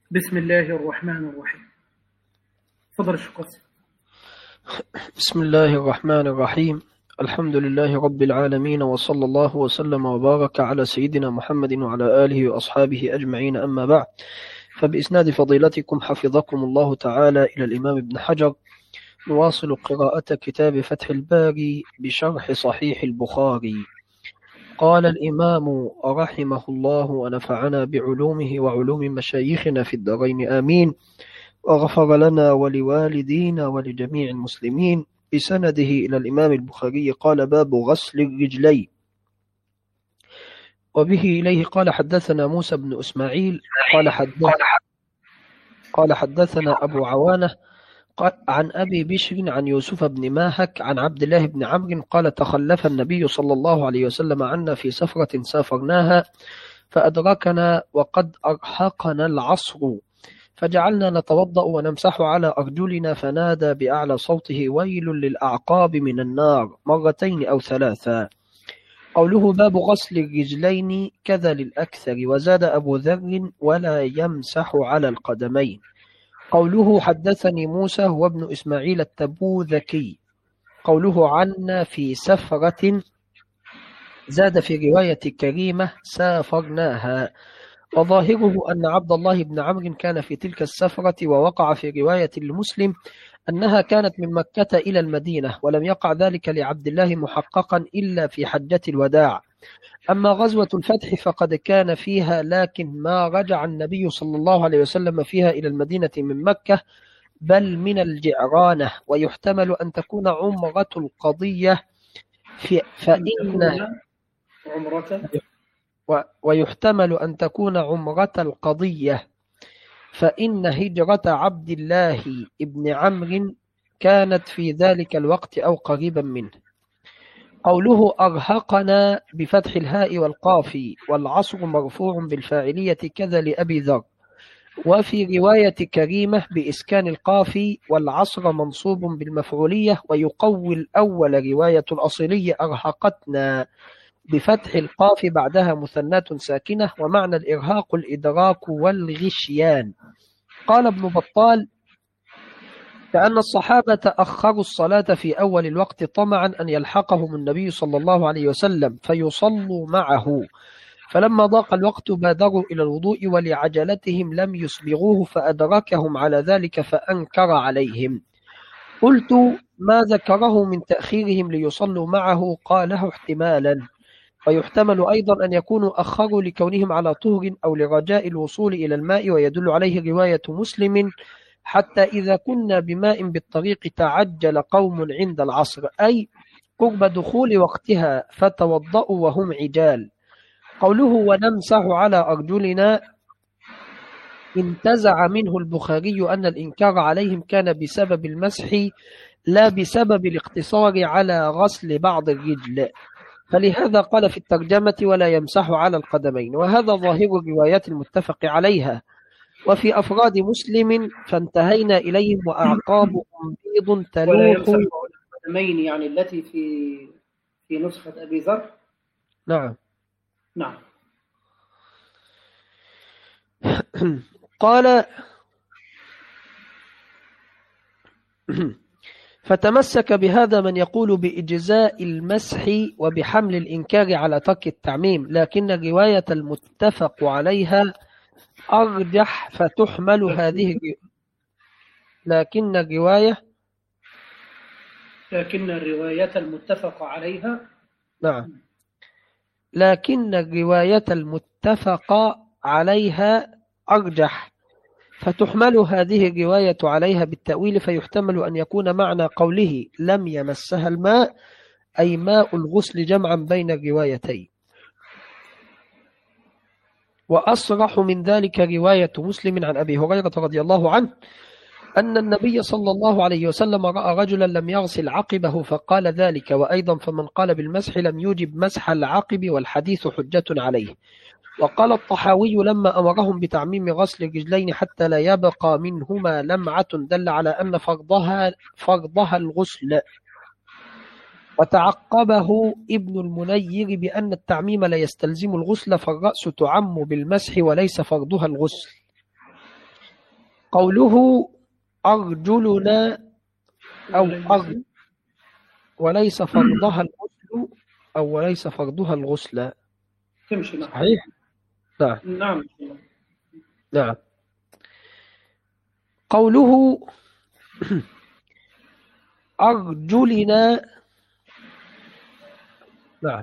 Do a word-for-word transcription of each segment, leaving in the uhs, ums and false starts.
بسم الله الرحمن الرحيم. تفضل الشيخ قاسم. بسم الله الرحمن الرحيم. الحمد لله رب العالمين، وصلى الله وسلم وبارك على سيدنا محمد وعلى آله وأصحابه أجمعين، أما بعد. فبإسناد فضيلتكم حفظكم الله تعالى إلى الإمام ابن حجر نواصل قراءة كتاب فتح الباري بشرح صحيح البخاري. قال الإمام رحمه الله ونفعنا بعلومه وعلوم مشايخنا في الدارين آمين، وغفر لنا ولوالدينا ولجميع المسلمين. بسنده إلى الإمام البخاري قال: باب غسل الرجلين. وبه إليه قال: حدثنا موسى بن إسماعيل قال حدثنا, قال حدثنا أبو عوانة عن أبي بشر عن يوسف بن ماهك عن عبد الله بن عمرو قال: تخلف النبي صلى الله عليه وسلم عنا في سفرة سافرناها فأدركنا وقد أرهقنا العصر، فجعلنا نتوضأ ونمسح على أرجلنا، فنادى بأعلى صوته: ويل للأعقاب من النار، مرتين أو ثلاثا. قوله باب غسل الرجلين كذا للأكثر. وزاد أبو ذر: ولا يمسح على القدمين. قوله حدثني موسى هو ابن إسماعيل التبوذكي. قوله عنا في سفرة، زاد في رواية كريمة سافرناها، وظاهره أن عبد الله بن عمرو كان في تلك السفرة، ووقع في رواية لمسلم أنها كانت من مكة إلى المدينة، ولم يقع ذلك لعبد الله محققا إلا في حجة الوداع. أما غزوة الفتح فقد كان فيها، لكن ما رجع النبي صلى الله عليه وسلم فيها إلى المدينة من مكة بل من الجعرانة، ويحتمل أن تكون عمرة القضية في فإن عمرة ويحتمل أن تكون عمرة القضية فإن هجرة عبد الله ابن عمرو كانت في ذلك الوقت أو قريبا منه. قوله أرهقنا بفتح الهاء والقاف والعصر مرفوع بالفاعلية كذا لأبي ذر. وفي رواية كريمة بإسكان القاف والعصر منصوب بالمفعولية، ويقوي الأول رواية الأصلية أرهقتنا بفتح القاف بعدها مثناة ساكنة، ومعنى الإرهاق الإدراك والغشيان. قال ابن بطال: كأن الصحابة أخروا الصلاة في أول الوقت طمعا أن يلحقهم النبي صلى الله عليه وسلم فيصلوا معه، فلما ضاق الوقت بادروا إلى الوضوء، ولعجلتهم لم يسبغوه فأدركهم على ذلك فأنكر عليهم. قلت: ما ذكره من تأخيرهم ليصلوا معه قاله احتمالا، ويحتمل أيضا أن يكونوا أخروا لكونهم على طهر أو لرجاء الوصول إلى الماء، ويدل عليه رواية مسلم: حتى إذا كنا بماء بالطريق تعجل قوم عند العصر، أي قرب دخول وقتها، فتوضأوا وهم عجال. قوله ونمسح على أرجلنا، انتزع منه البخاري أن الإنكار عليهم كان بسبب المسح لا بسبب الاقتصار على غسل بعض الرجل، فلهذا قال في الترجمة: ولا يمسح على القدمين، وهذا ظاهر الروايات المتفق عليها. وفي أفراد مسلم فانتهينا إليهم وأعقابهم بيض ولا تلوح. يمسح على القدمين يعني التي في في نسخة أبي ذر. نعم. نعم. قال: فتمسك بهذا من يقول بإجزاء المسح وبحمل الإنكار على ترك التعميم، لكن الرواية المتفق عليها أرجح، فتحمل هذه لكن الرواية لكن الرواية المتفق عليها نعم لكن الرواية المتفق عليها أرجح، فتحمل هذه الرواية عليها بالتأويل، فيحتمل أن يكون معنى قوله لم يمسها الماء أي ماء الغسل، جمعا بين الروايتين. وأصرح من ذلك رواية مسلم عن أبي هريرة رضي الله عنه أن النبي صلى الله عليه وسلم رأى رجلا لم يغسل عقبه فقال ذلك. وأيضا فمن قال بالمسح لم يوجب مسح العقب، والحديث حجة عليه. وقال الطحاوي لما أمرهم بتعميم غسل الرجلين حتى لا يبقى منهما لمعة دل على أن فرضها, فرضها الغسل. وتعقبه ابن المنير بأن التعميم لا يستلزم الغسل، فالرأس تعم بالمسح وليس فرضها الغسل. قوله أرجلنا أو أرجل وليس فرضها الغسل أو وليس فرضها الغسل تمشي معه. صحيح؟ نعم نعم نعم. قوله أرجلنا نعم.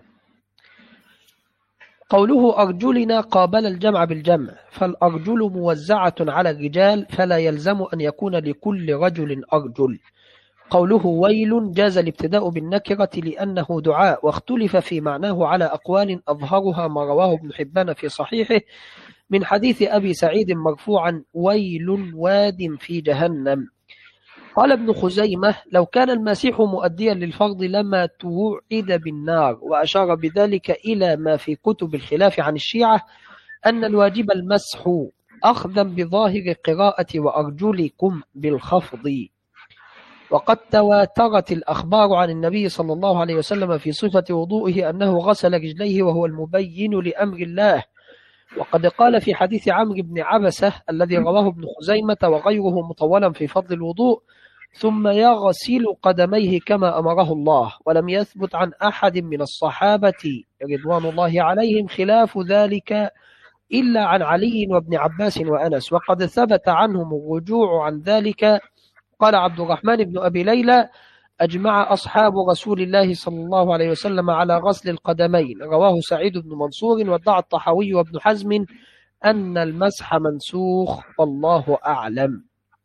قوله أرجلنا قابل الجمع بالجمع، فالأرجل موزعة على الرجال فلا يلزم أن يكون لكل رجل أرجل. قوله ويل جاز الابتداء بالنكرة لأنه دعاء، واختلف في معناه على أقوال أظهرها ما رواه ابن حبان في صحيحه من حديث أبي سعيد مرفوعا ويل واد في جهنم. قال ابن خزيمة لو كان المسيح مؤديا للفرض لما توعد بالنار، وأشار بذلك إلى ما في كتب الخلاف عن الشيعة أن الواجب المسح أخذا بظاهر قراءة وأرجلكم بالخفض. وقد تواترت الأخبار عن النبي صلى الله عليه وسلم في صفة وضوئه أنه غسل رجليه وهو المبين لأمر الله. وقد قال في حديث عمرو بن عبسة الذي رواه ابن خزيمة وغيره مطولا في فضل الوضوء ثم يغسل قدميه كما أمره الله، ولم يثبت عن أحد من الصحابة رضوان الله عليهم خلاف ذلك إلا عن علي وابن عباس وأنس، وقد ثبت عنهم الرجوع عن ذلك. قال عبد الرحمن بن أبي ليلى أجمع أصحاب رسول الله صلى الله عليه وسلم على غسل القدمين، رواه سعيد بن منصور، وادعى الطحاوي وابن حزم أن المسح منسوخ والله أعلم.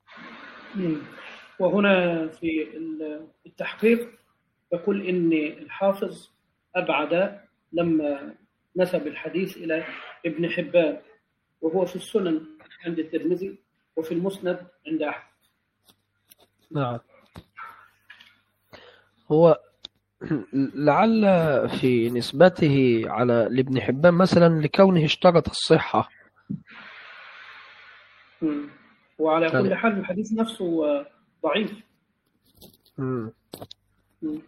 وهنا في التحقيق يقول إن الحافظ أبعد لما نسب الحديث إلى ابن حبان، وهو في السنن عند الترمذي وفي المسند عند أحمد. نعم. هو لعل في نسبته على لابن حبان مثلا لكونه اشترط الصحة. مم. وعلى كل حال الحديث نفسه ضعيف. مم. مم.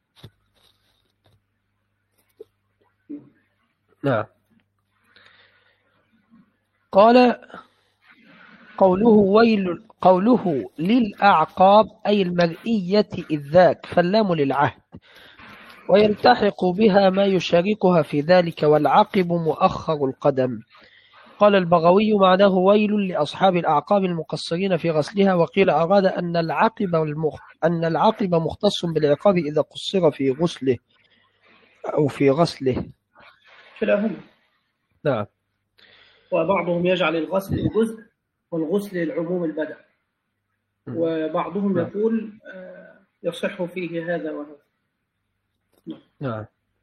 نعم. قال قوله ويل قوله للأعقاب أي المرئية إذ ذاك، فاللام للعهد ويلتحق بها ما يشاركها في ذلك، والعقب مؤخر القدم. قال البغوي معناه ويل لأصحاب الأعقاب المقصرين في غسلها، وقيل أراد أن العقب المخ... أن العقب مختص بالعقاب إذا قصر في غسله أو في غسله. كلاهما. نعم. وبعضهم يجعل الغسل جزء والغسل العموم البدن، وبعضهم يقول يصح فيه هذا وهذا. نعم.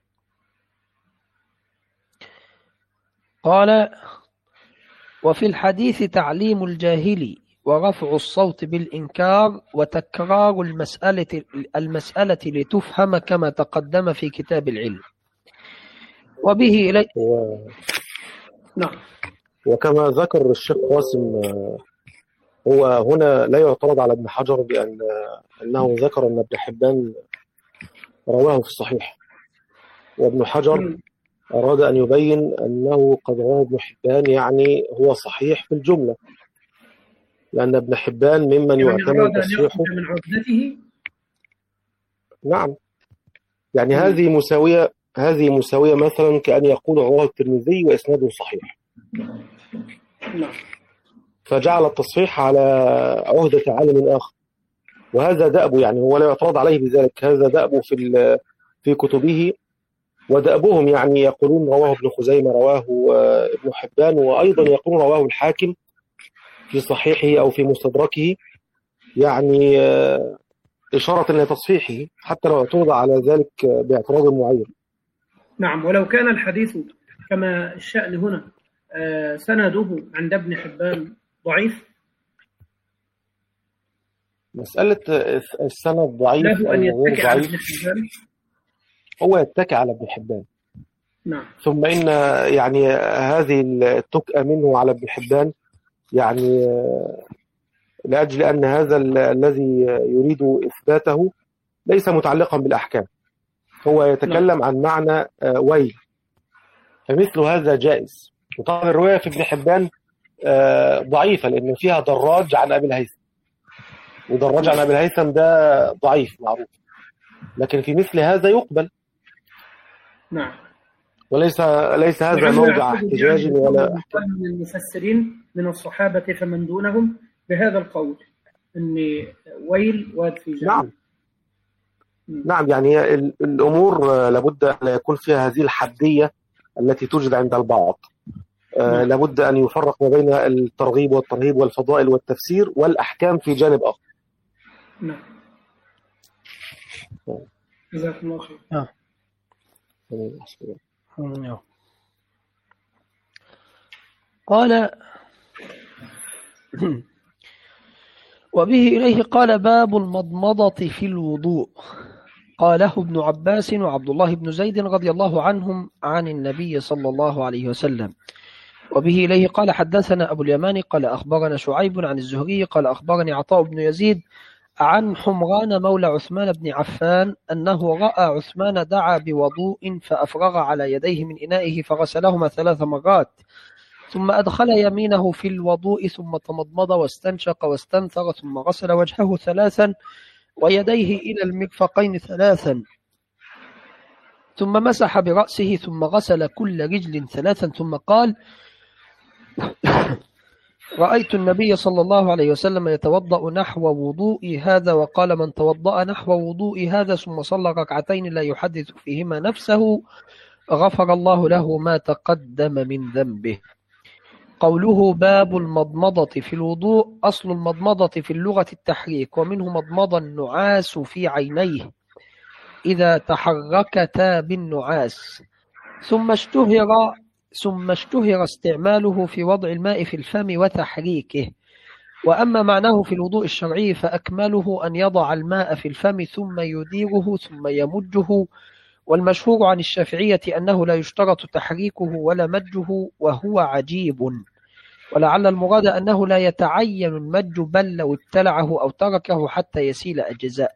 قال وفي الحديث تعليم الجاهل ورفع الصوت بالإنكار وتكرار المسألة, المسألة لتفهم كما تقدم في كتاب العلم. وبه إلي... و... نعم. وكما ذكر الشيخ قاسم، هو هنا لا يعترض على ابن حجر بأن أنه ذكر أن ابن حبان رواه في الصحيح، وابن حجر م. أراد أن يبين أنه قد رواه ابن حبان، يعني هو صحيح في الجملة، لأن ابن حبان ممن يعتمد تصحيحه من عدته. نعم، يعني م. هذه مساوية هذه مساوية مثلا كأن يقول رواه الترمذي وإسناده صحيح، نعم، فجعل التصحيح على عهدة عالم آخر، وهذا دأبه، يعني هو لا يعترض عليه بذلك، هذا دأبه في في كتبه، ودأبهم يعني يقولون رواه ابن خزيمة، رواه ابن حبان، وأيضا يقولون رواه الحاكم في صحيحه أو في مستدركه، يعني إشارة لتصحيحه حتى لو اعترض على ذلك باعتراض معين. نعم، ولو كان الحديث كما الشأن هنا سنده عند ابن حبان ضعيف، مسألة السند ضعيف له أن يتكئ على ابن حبان، هو يتكئ على ابن حبان. نعم. ثم إن يعني هذه التكئة منه على ابن حبان يعني لأجل أن هذا الذي يريد إثباته ليس متعلقا بالأحكام، هو يتكلم نعم. عن معنى ويل، فمثل هذا جائز. وطبعا الرواية في ابن حبان ضعيفة، لأن فيها دراج عن أبي الهيثم، ودراج عن أبي الهيثم ده ضعيف معروف، لكن في مثل هذا يقبل. نعم. وليس ليس هذا موضع احتجاج ولا من المفسرين من الصحابة فمن دونهم بهذا القول أن ويل واد في جهنم. نعم. نعم، يعني الأمور لابد أن يكون فيها هذه الحدية التي توجد عند البعض. نعم. لابد أن يفرق ما بين الترغيب والترهيب والفضائل والتفسير والأحكام في جانب آخر. نعم. جزاكم الله خير. نعم. قال وبه إليه قال باب المضمضة في الوضوء. قاله ابن عباس وعبد الله بن زيد رضي الله عنهم عن النبي صلى الله عليه وسلم. وبه إليه قال حدثنا أبو اليماني قال أخبرنا شعيب عن الزهري قال أخبرني عطاء بن يزيد عن حمران مولى عثمان بن عفان أنه رأى عثمان دعا بوضوء فأفرغ على يديه من إنائه فغسلهما ثلاث مرات، ثم أدخل يمينه في الوضوء ثم تمضمض واستنشق واستنثر ثم غسل وجهه ثلاثا ويديه إلى المرفقين ثلاثا، ثم مسح برأسه ثم غسل كل رجل ثلاثا، ثم قال رأيت النبي صلى الله عليه وسلم يتوضأ نحو وضوء هذا، وقال من توضأ نحو وضوء هذا ثم صلى ركعتين لا يحدث فيهما نفسه غفر الله له ما تقدم من ذنبه. قوله باب المضمضة في الوضوء. أصل المضمضة في اللغة التحريك، ومنه مضمض النعاس في عينيه إذا تحركتا بالنعاس، ثم اشتهر ثم اشتهر استعماله في وضع الماء في الفم وتحريكه. وأما معناه في الوضوء الشرعي فأكمله أن يضع الماء في الفم ثم يديره ثم يمجه، والمشهور عن الشافعية أنه لا يشترط تحريكه ولا مجه وهو عجيب، ولعل المراد أنه لا يتعين المج بل لو ابتلعه أو تركه حتى يسيل أجزاء.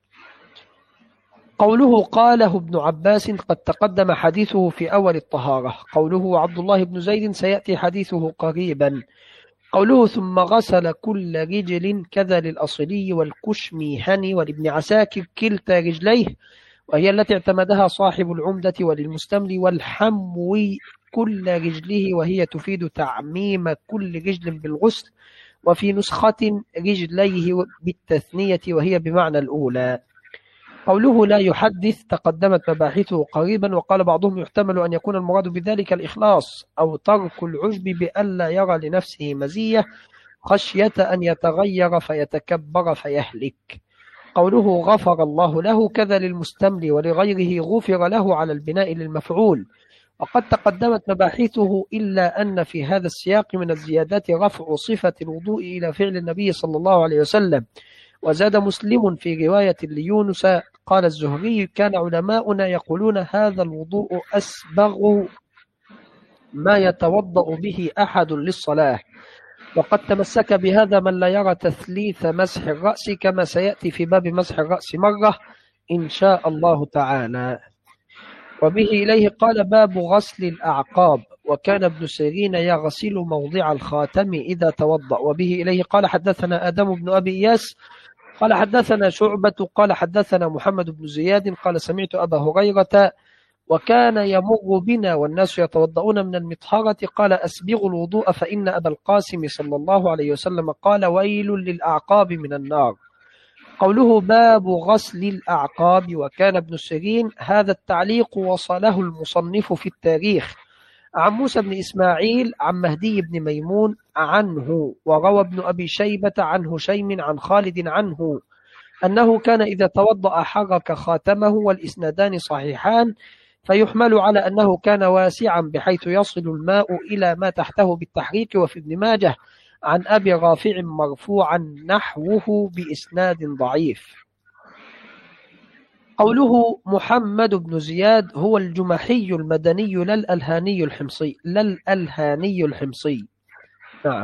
قوله قاله ابن عباس قد تقدم حديثه في أول الطهارة. قوله عبد الله بن زيد سيأتي حديثه قريبا. قوله ثم غسل كل رجل كذا للأصلي والكشميهني والابن عساكر كلتا رجليه، وهي التي اعتمدها صاحب العمدة، وللمستملي والحموي كل رجله، وهي تفيد تعميم كل رجل بالغسل، وفي نسخة رجليه بالتثنية وهي بمعنى الأولى. قوله لا يحدث تقدمت مباحثه قريبا، وقال بعضهم يحتمل أن يكون المراد بذلك الإخلاص أو ترك العجب بألا يرى لنفسه مزية خشية أن يتغير فيتكبر فيهلك. قوله غفر الله له كذا للمستملي ولغيره غفر له على البناء للمفعول، وقد تقدمت مباحثه إلا أن في هذا السياق من الزيادات رفع صفة الوضوء إلى فعل النبي صلى الله عليه وسلم. وزاد مسلم في رواية ليونس قال الزهري كان علماؤنا يقولون هذا الوضوء أسبغ ما يتوضأ به أحد للصلاة، وقد تمسك بهذا من لا يرى تثليث مسح الرأس كما سيأتي في باب مسح الرأس مرة إن شاء الله تعالى. وبه إليه قال باب غسل الأعقاب، وكان ابن سيرين يغسل موضع الخاتم إذا توضأ. وبه إليه قال حدثنا آدم بن أبي إياس قال حدثنا شعبة قال حدثنا محمد بن زياد قال سمعت أبا هريرة وكان يمر بنا والناس يتوضؤون من المطهرة قال أسبغوا الوضوء فإن أبا القاسم صلى الله عليه وسلم قال ويل للأعقاب من النار. قوله باب غسل الأعقاب، وكان ابن سيرين هذا التعليق وصله المصنف في التاريخ عن موسى بن إسماعيل عن مهدي بن ميمون عنه، وروى ابن أبي شيبة عن هشيم عن خالد عنه أنه كان إذا توضأ حرك خاتمه، والإسنادان صحيحان، فيحمل على أنه كان واسعا بحيث يصل الماء إلى ما تحته بالتحريك. وفي ابن ماجه عن أبي رافع مرفوعا نحوه بإسناد ضعيف. قوله محمد بن زياد هو الجمحي المدني لا الألهاني الحمصي لا الألهاني الحمصي نعم،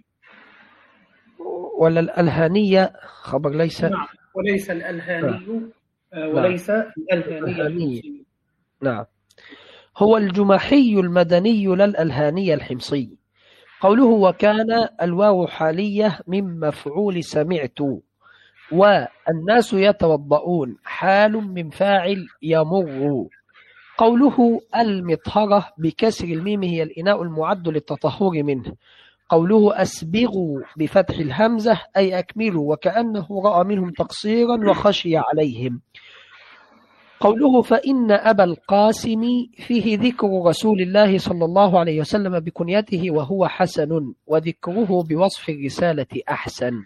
ولا الألهانية خبر ليس نعم، وليس الألهاني نعم. وليس نعم. الألهاني نعم، هو الجمحي المدني لا الألهاني الحمصي. قوله وكان الواو حالية من مفعول سمعت، والناس يتوضؤون حال من فاعل يمر. قوله المطهرة بكسر الميم هي الإناء المعد للتطهر منه. قوله أسبغوا بفتح الهمزة أي أكملوا، وكأنه رأى منهم تقصيرا وخشي عليهم. قوله فإن أبا القاسم فيه ذكر رسول الله صلى الله عليه وسلم بكنيته وهو حسن، وذكره بوصف الرسالة أحسن.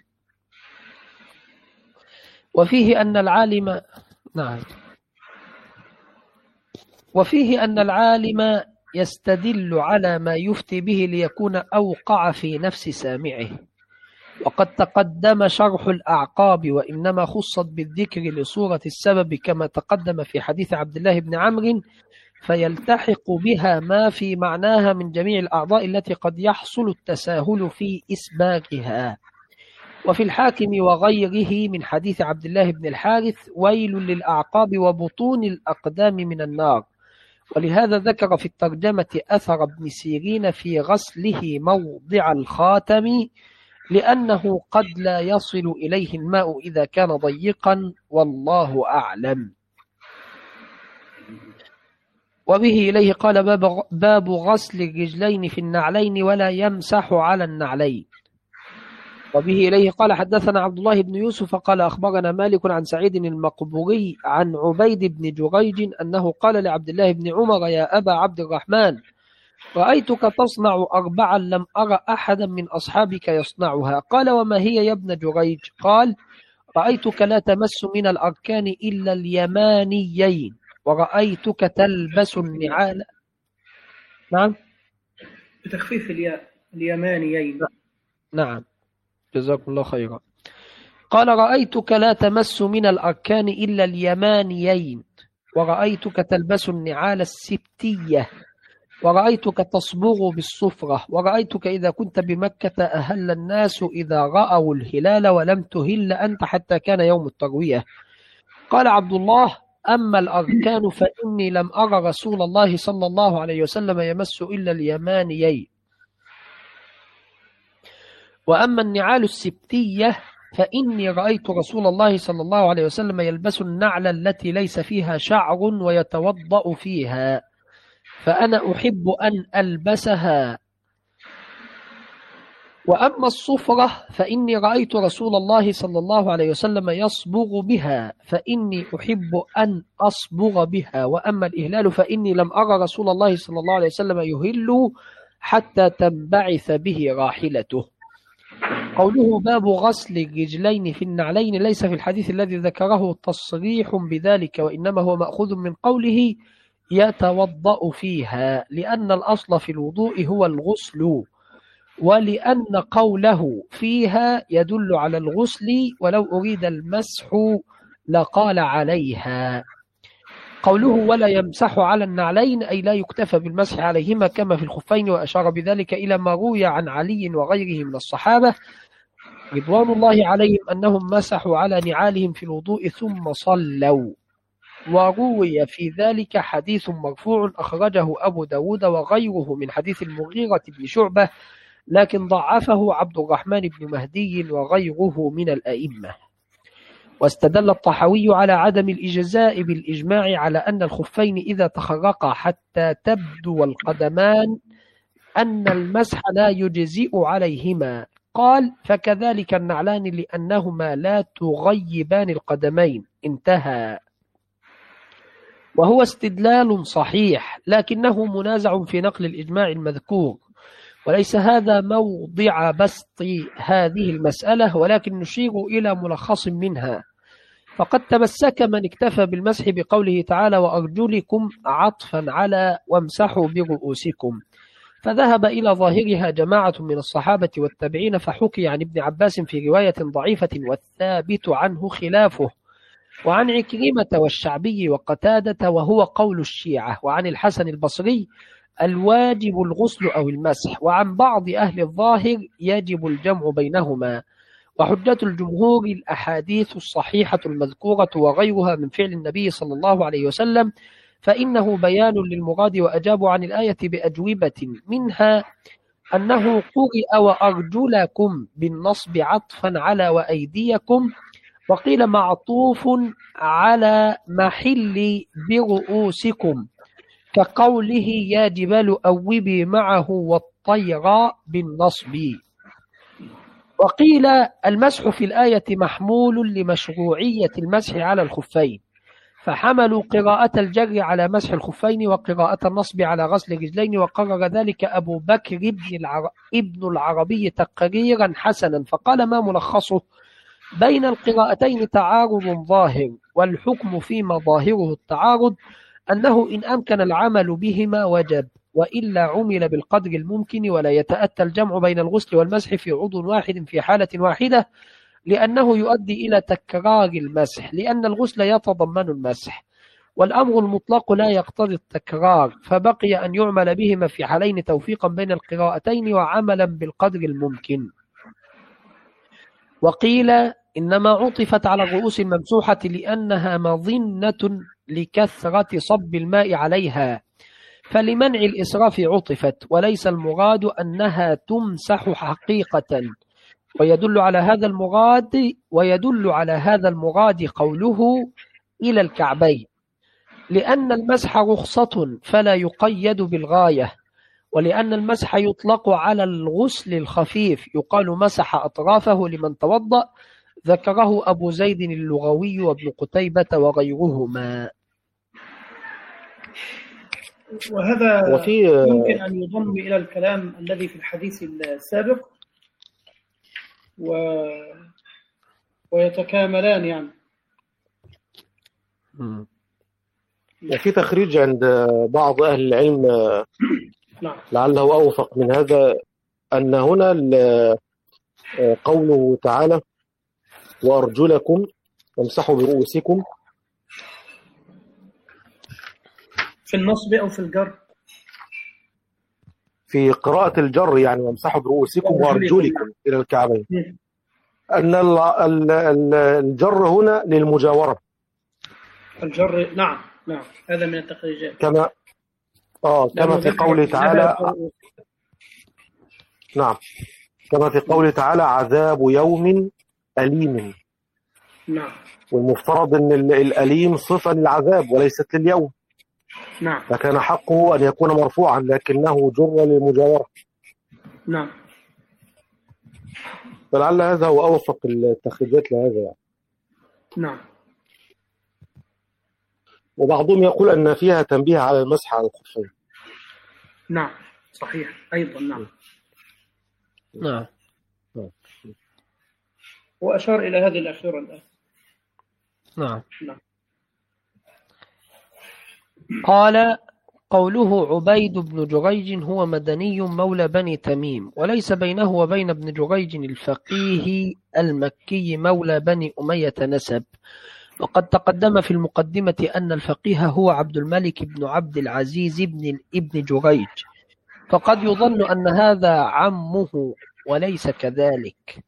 وفيه أن العالم نعم وفيه أن العالم يستدل على ما يفتي به ليكون أوقع في نفس سامعه. وقد تقدم شرح الأعقاب، وإنما خصت بالذكر لصورة السبب كما تقدم في حديث عبد الله بن عمرو، فيلتحق بها ما في معناها من جميع الأعضاء التي قد يحصل التساهل في إسباغها. وفي الحاكم وغيره من حديث عبد الله بن الحارث ويل للأعقاب وبطون الأقدام من النار. ولهذا ذكر في الترجمة أثر ابن سيرين في غسله موضع الخاتم، لأنه قد لا يصل إليه الماء إذا كان ضيقا، والله أعلم. وبه إليه قال باب, باب غسل الرجلين في النعلين ولا يمسح على النعلين. وبه إليه قال حدثنا عبد الله بن يوسف قال أخبرنا مالك عن سعيد المقبوري عن عبيد بن جريج أنه قال لعبد الله بن عمر يا أبا عبد الرحمن رأيتك تصنع أربعا لم أرى أحدا من أصحابك يصنعها. قال وما هي يا ابن جريج؟ قال رأيتك لا تمس من الأركان إلا اليمانيين، ورأيتك تلبس النعال. نعم بتخفيف الياء اليمانيين. نعم جزاكم الله خيرا. قال رأيتك لا تمس من الأركان إلا اليمانيين، ورأيتك تلبس النعال السبتية، ورأيتك تصبغ بالصفرة، ورأيتك إذا كنت بمكة أهل الناس إذا رأوا الهلال ولم تهل أنت حتى كان يوم التروية. قال عبد الله أما الأركان فإني لم أرى رسول الله صلى الله عليه وسلم يمس إلا اليمانيين، وأما النعال السبتية فإني رأيت رسول الله صلى الله عليه وسلم يلبس النعل التي ليس فيها شعر ويتوضأ فيها، فأنا أحب أن ألبسها. وأما الصفرة فإني رأيت رسول الله صلى الله عليه وسلم يصبغ بها، فإني أحب أن أصبغ بها. وأما الإهلال فإني لم أرى رسول الله صلى الله عليه وسلم يهل حتى تنبعث به راحلته. قوله باب غسل الرجلين في النعلين ليس في الحديث الذي ذكره تصريح بذلك، وإنما هو مأخوذ من قوله يتوضأ فيها، لأن الأصل في الوضوء هو الغسل، ولأن قوله فيها يدل على الغسل، ولو أريد المسح لقال عليها. قوله ولا يمسح على النعلين أي لا يكتفى بالمسح عليهما كما في الخفين، وأشار بذلك إلى ما روي عن علي وغيره من الصحابة رضوان الله عليهم أنهم مسحوا على نعالهم في الوضوء ثم صلوا. وروي في ذلك حديث مرفوع أخرجه أبو داود وغيره من حديث المغيرة بن شعبة، لكن ضعفه عبد الرحمن بن مهدي وغيره من الأئمة. واستدل الطحاوي على عدم الإجزاء بالإجماع على أن الخفين إذا تخرقا حتى تبدو القدمان أن المسح لا يجزئ عليهما. قال فكذلك النعلان لأنهما لا تغيبان القدمين. انتهى. وهو استدلال صحيح، لكنه منازع في نقل الإجماع المذكور، وليس هذا موضع بسط هذه المسألة، ولكن نشير إلى ملخص منها. فقد تمسك من اكتفى بالمسح بقوله تعالى وأرجلكم عطفا على وامسحوا برؤوسكم، فذهب إلى ظاهرها جماعة من الصحابة والتابعين، فحكي عن ابن عباس في رواية ضعيفة والثابت عنه خلافه، وعن عكرمة والشعبي وقتادة وهو قول الشيعة، وعن الحسن البصري الواجب الغسل أو المسح، وعن بعض أهل الظاهر يجب الجمع بينهما. وحجة الجمهور الأحاديث الصحيحة المذكورة وغيرها من فعل النبي صلى الله عليه وسلم، فإنه بيان للمراد، وأجابوا عن الآية بأجوبة منها أنه قرئ وأرجلكم بالنصب عطفا على وأيديكم، وقيل معطوف على محل برؤوسكم، كقوله يا جبال أوبي معه والطير بالنصب. وقيل المسح في الآية محمول لمشروعية المسح على الخفين، فحملوا قراءة الجر على مسح الخفين وقراءة النصب على غسل الرجلين، وقرر ذلك أبو بكر ابن, العر... ابن العربي تقريرا حسنا، فقال ما ملخصه؟ بين القراءتين تعارض ظاهر، والحكم فيما ظاهره التعارض أنه إن أمكن العمل بهما وجب، وإلا عمل بالقدر الممكن، ولا يتأتى الجمع بين الغسل والمسح في عضو واحد في حالة واحدة، لأنه يؤدي إلى تكرار المسح، لأن الغسل يتضمن المسح، والأمر المطلق لا يقتضي التكرار، فبقي أن يعمل بهما في حالين توفيقا بين القراءتين وعملا بالقدر الممكن. وقيل إنما عطفت على الرؤوس الممسوحة لأنها مظنة لكثرة صب الماء عليها، فلمنع الإسراف عطفت، وليس المراد أنها تمسح حقيقة. ويدل على هذا المراد ويدل على هذا المراد قوله إلى الكعبين، لأن المسح رخصة فلا يقيد بالغاية، ولأن المسح يطلق على الغسل الخفيف، يقال مسح أطرافه لمن توضأ، ذكره أبو زيد اللغوي وابن قتيبة وغيرهما. وهذا وفي يمكن أن يضم إلى الكلام الذي في الحديث السابق و... ويتكاملان يعني. وفي تخريج عند بعض أهل العلم نعم. لعله أوفق من هذا، أن هنا قوله تعالى وأرجلكم وامسحوا برؤوسكم في النصب أو في الجر؟ في قراءة الجر يعني وامسحوا برؤوسكم وأرجلكم إلى الكعبين، أن الجر هنا للمجاورة. الجر نعم نعم هذا من التخريجات، كما آه كما في قوله تعالى نعم كما في قوله تعالى عذاب يوم أليم. نعم. والمفترض أن الأليم صفة للعذاب وليست لليوم. نعم. فكان حقه أن يكون مرفوعا لكنه جر للمجاورة. نعم. فلعل هذا هو أوفق التخريجات لهذا يعني. نعم. وبعضهم يقول أن فيها تنبيه على المسح على الخفين. نعم صحيح أيضا. نعم. نعم. وأشار إلى هذه الأخيرة الآن. نعم. نعم. قال قوله عبيد بن جريج هو مدني مولى بني تميم، وليس بينه وبين ابن جريج الفقيه المكي مولى بني أمية نسب، وقد تقدم في المقدمة أن الفقيه هو عبد الملك بن عبد العزيز بن ابن جريج، فقد يظن أن هذا عمه وليس كذلك.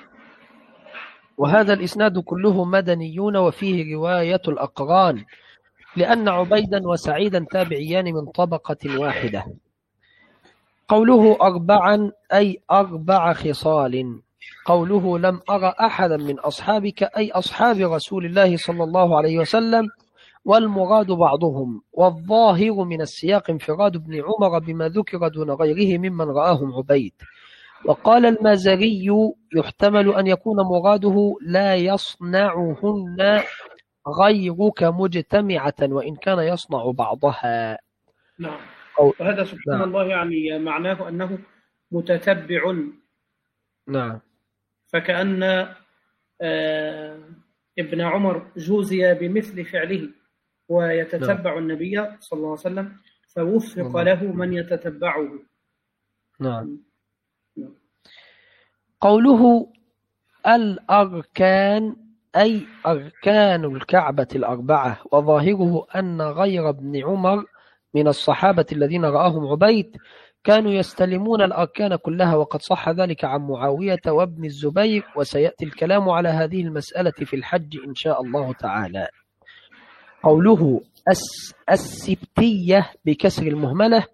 وهذا الإسناد كله مدنيون وفيه رواية الأقران، لأن عبيدا وسعيدا تابعيان من طبقة واحدة. قوله أربعا أي أربع خصال. قوله لم أرى أحدا من أصحابك أي أصحاب رسول الله صلى الله عليه وسلم، والمراد بعضهم، والظاهر من السياق انفراد ابن عمر بما ذكر دون غيره ممن رآهم عبيد. وقال المازري يحتمل أن يكون مراده لا يصنعهن غيرك مجتمعة وإن كان يصنع بعضها. نعم. وهذا سبحان نعم. الله يعني معناه أنه متتبع. نعم. فكأن آه ابن عمر جوزي بمثل فعله ويتتبع نعم. النبي صلى الله عليه وسلم، فوفق له من يتتبعه. نعم. نعم. قوله الأركان أي أركان الكعبة الأربعة، وظاهره أن غير ابن عمر من الصحابة الذين رآهم عبيد كانوا يستلمون الأركان كلها، وقد صح ذلك عن معاوية وابن الزبير، وسيأتي الكلام على هذه المسألة في الحج إن شاء الله تعالى. قوله السبتية بكسر المهملة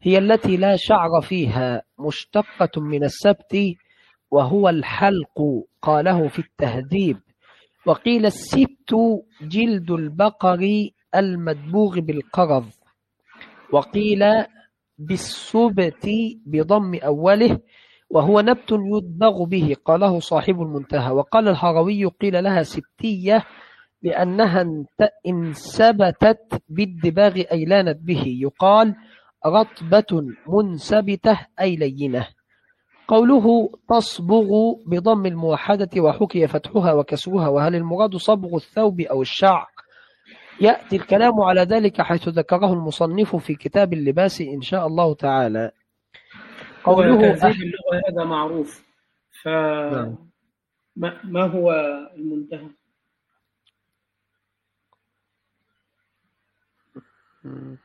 هي التي لا شعر فيها، مشتقة من السبت وهو الحلق، قاله في التهذيب. وقيل السبت جلد البقر المدبوغ بالقرض. وقيل بالسبت بضم أوله، وهو نبت يدبغ به، قاله صاحب المنتهى. وقال الهروي قيل لها سبتية لأنها انسبتت بالدباغ أي لانت به، يقال رطبة منسبتة أي لينة. قوله تصبغ بضم الموحدة وحكي فتحها وكسرها، وهل المراد صبغ الثوب أو الشعر؟ يأتي الكلام على ذلك حيث ذكره المصنف في كتاب اللباس إن شاء الله تعالى. قوله تهذيب اللغة هذا معروف، نعم. فما ما هو المنتهى؟ مم.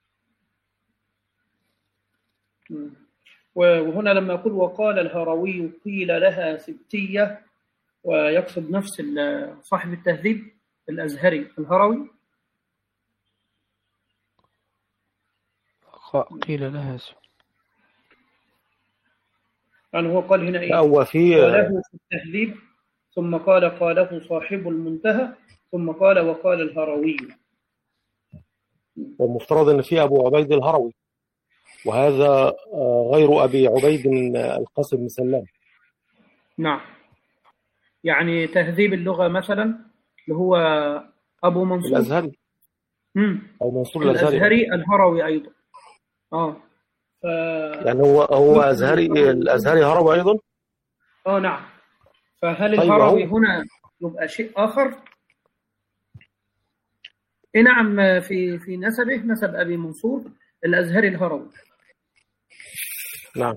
مم. وهنا لما يقول وقال الهروي قيل لها سبتية، ويقصد نفس صاحب التهذيب الأزهري الهروي. قيل لها يعني هو قال هنا إيه؟ هو في قاله في التهذيب، ثم قال قاله صاحب المنتهى، ثم قال وقال الهروي. والمفترض أن في أبو عبيد الهروي، وهذا غير أبي عبيد من القاسم بن سلام. نعم، يعني تهذيب اللغة مثلا اللي هو أبو منصور الأزهري مم. أو منصور الأزهري, الأزهري الهروي أيضا. آه ف... يعني هو هو أزهري الأزهري هروي أيضا. آه نعم. فهل طيب الهروي هو... هنا يبقى شيء آخر؟ إيه نعم، في في نسبه نسب أبي منصور الأزهري الهروي. نعم.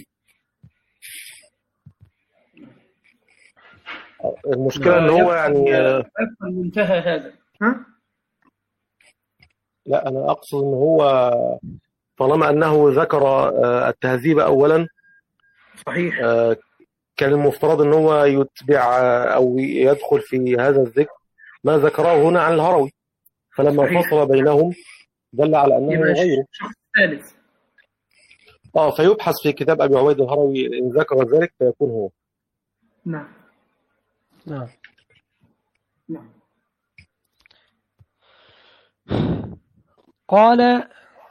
المشكلة ان هو يعني المنتهى هذا. ها؟ لا انا اقصد ان هو طالما انه ذكر التهذيب اولا، صحيح، كان المفترض ان هو يتبع او يدخل في هذا الذكر ما ذكره هنا عن الهروي، فلما صحيح. فصل بينهم دل على انه غيره. ثالث. اه فيبحث في كتاب ابي عبيد الهروي ان ذكر ذلك فيكون هو. نعم. نعم. نعم. قال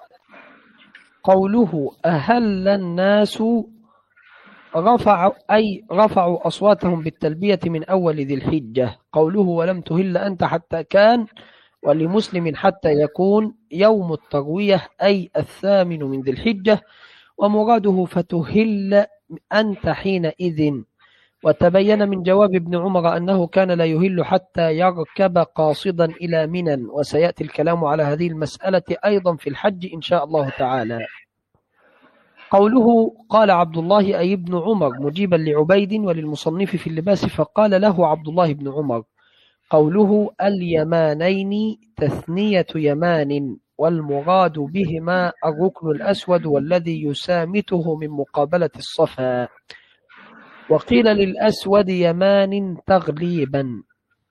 قوله أهل الناس رفعوا أي رفعوا أصواتهم بالتلبية من أول ذي الحجة. قوله ولم تهل أنت حتى كان، ولمسلم حتى يكون يوم التروية أي الثامن من ذي الحجة، ومراده فتهل أنت حينئذ. وتبين من جواب ابن عمر أنه كان لا يهل حتى يركب قاصدا إلى منى، وسيأتي الكلام على هذه المسألة أيضا في الحج إن شاء الله تعالى. قوله قال عبد الله أي ابن عمر مجيبا لعبيد وللمصنف في اللباس، فقال له عبد الله بن عمر. قوله اليمانين تثنية يمان، والمراد بهما الركن الأسود والذي يسامته من مقابلة الصفا. وقيل للأسود يمان تغليبا.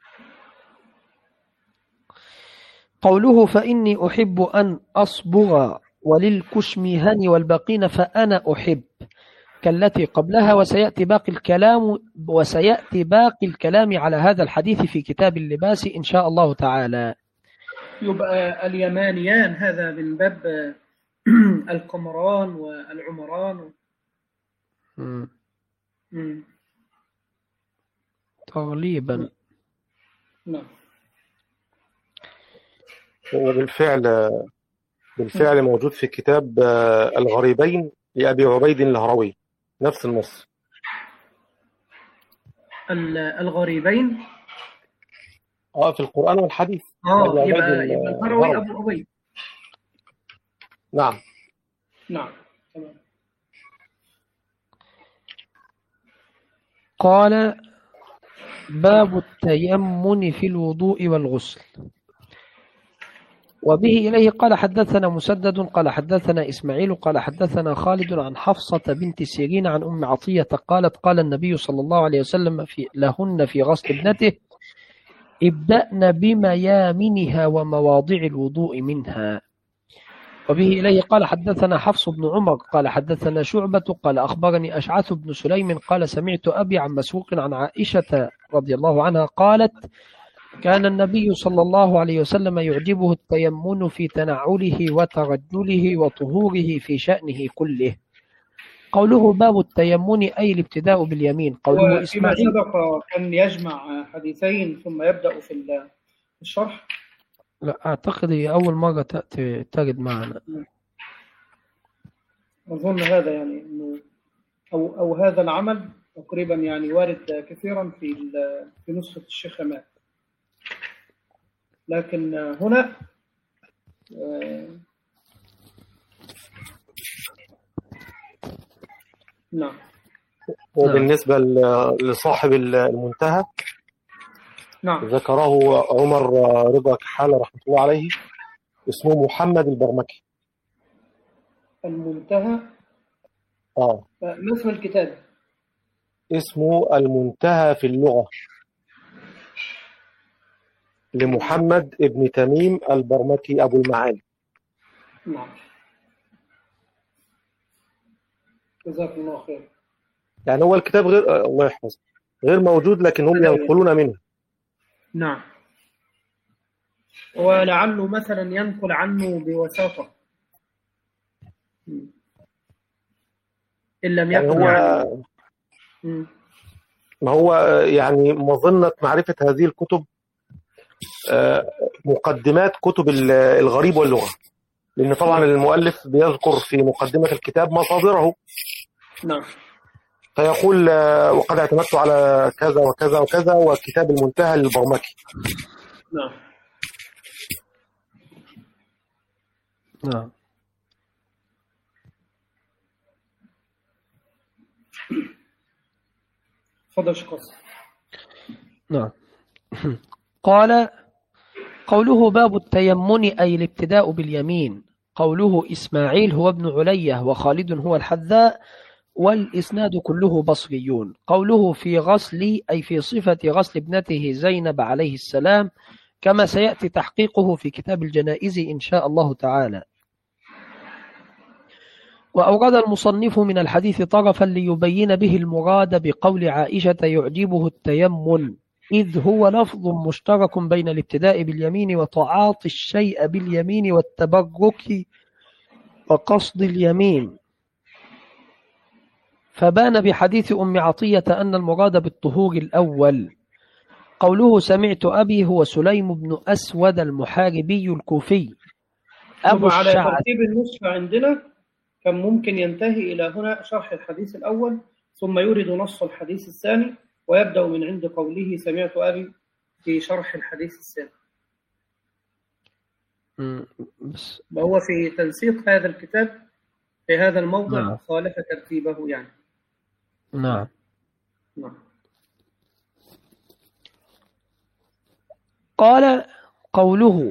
قوله فإني أحب أن أصبغ، وللكشميهن والباقين فأنا أحب كالتي قبلها. وسيأتي باقي الكلام وسيأتي باقي الكلام على هذا الحديث في كتاب اللباس إن شاء الله تعالى. يبقى اليمانيان هذا من باب القمران والعمران. م. م. تغليبا. نعم. وبالفعل بالفعل موجود في كتاب الغريبين لأبي عبيد الهروي نفس النص. الغريبين اه في القرآن والحديث. اه يبقى الهروي أبو عبيد. نعم. نعم. تمام. قال باب التيمم في الوضوء والغسل. وبه إليه قال حدثنا مسدد قال حدثنا إسماعيل قال حدثنا خالد عن حفصة بنت سيرين عن أم عطية قالت قال النبي صلى الله عليه وسلم في لهن في غسل ابنته ابدأن بميامنها ومواضع الوضوء منها. وبه إليه قال حدثنا حفص بن عمر قال حدثنا شعبة قال أخبرني أشعث بن سليم قال سمعت أبي عن مسروق عن عائشة رضي الله عنها قالت كان النبي صلى الله عليه وسلم يعجبه التيمن في تنعله وترجله وطهوره في شأنه كله. قوله باب التيمن أي الابتداء باليمين. قوله وفيما إسماعيل سبق كان يجمع حديثين ثم يبدأ في الشرح. لا أعتقد هي أول مرة تأتي ترد معنا. أظن هذا يعني إنه أو أو هذا العمل تقريبا يعني وارد كثيرا في في نسخة الشيخ عماد، لكن هنا آه نعم. وبالنسبة لصاحب المنتهى نعم ذكره عمر رضا كحالة رحمة الله عليه، اسمه محمد البرمكي. المنتهى آه ما اسم الكتاب؟ اسمه المنتهى في اللغة لمحمد ابن تميم البرمكي أبو المعالي. نعم جزاك الله خير. يعني هو الكتاب غير الله يحفظه غير موجود، لكن هم ينقلون منه. نعم، ولعله مثلا ينقل عنه بوساطة إن لم يعني يكن هو يعني ما هو يعني مظنة معرفة هذه الكتب مقدمات كتب الغريب واللغة، لأن طبعا المؤلف بيذكر في مقدمة الكتاب مصادره. نعم. فيقول وقد اعتمدت على كذا وكذا وكذا وكتاب المنتهى للبرمكي. نعم. نعم. تفضل شخص. نعم. قال قوله باب التيمن أي الابتداء باليمين. قوله إسماعيل هو ابن علية وخالد هو الحذاء والإسناد كله بصريون. قوله في غسل أي في صفة غسل ابنته زينب عليه السلام كما سيأتي تحقيقه في كتاب الجنائز إن شاء الله تعالى. وأورد المصنف من الحديث طرفا ليبين به المراد بقول عائشة يعجبه التيمن، إذ هو لفظ مشترك بين الابتداء باليمين وتعاطي الشيء باليمين والتبرك وقصد اليمين. فبان بحديث أم عطية أن المراد بالطهور الأول. قوله سمعت أبي هو سليم بن أسود المحاربي الكوفي أبو على الشعث. ترتيب النسخة عندنا كان ممكن ينتهي إلى هنا شرح الحديث الأول ثم يورد نص الحديث الثاني ويبدأ من عند قوله سمعت أبي في شرح الحديث الثاني. بس وهو في تنسيق هذا الكتاب في هذا الموضع نعم. خالف ترتيبه يعني. نعم. نعم. قال قوله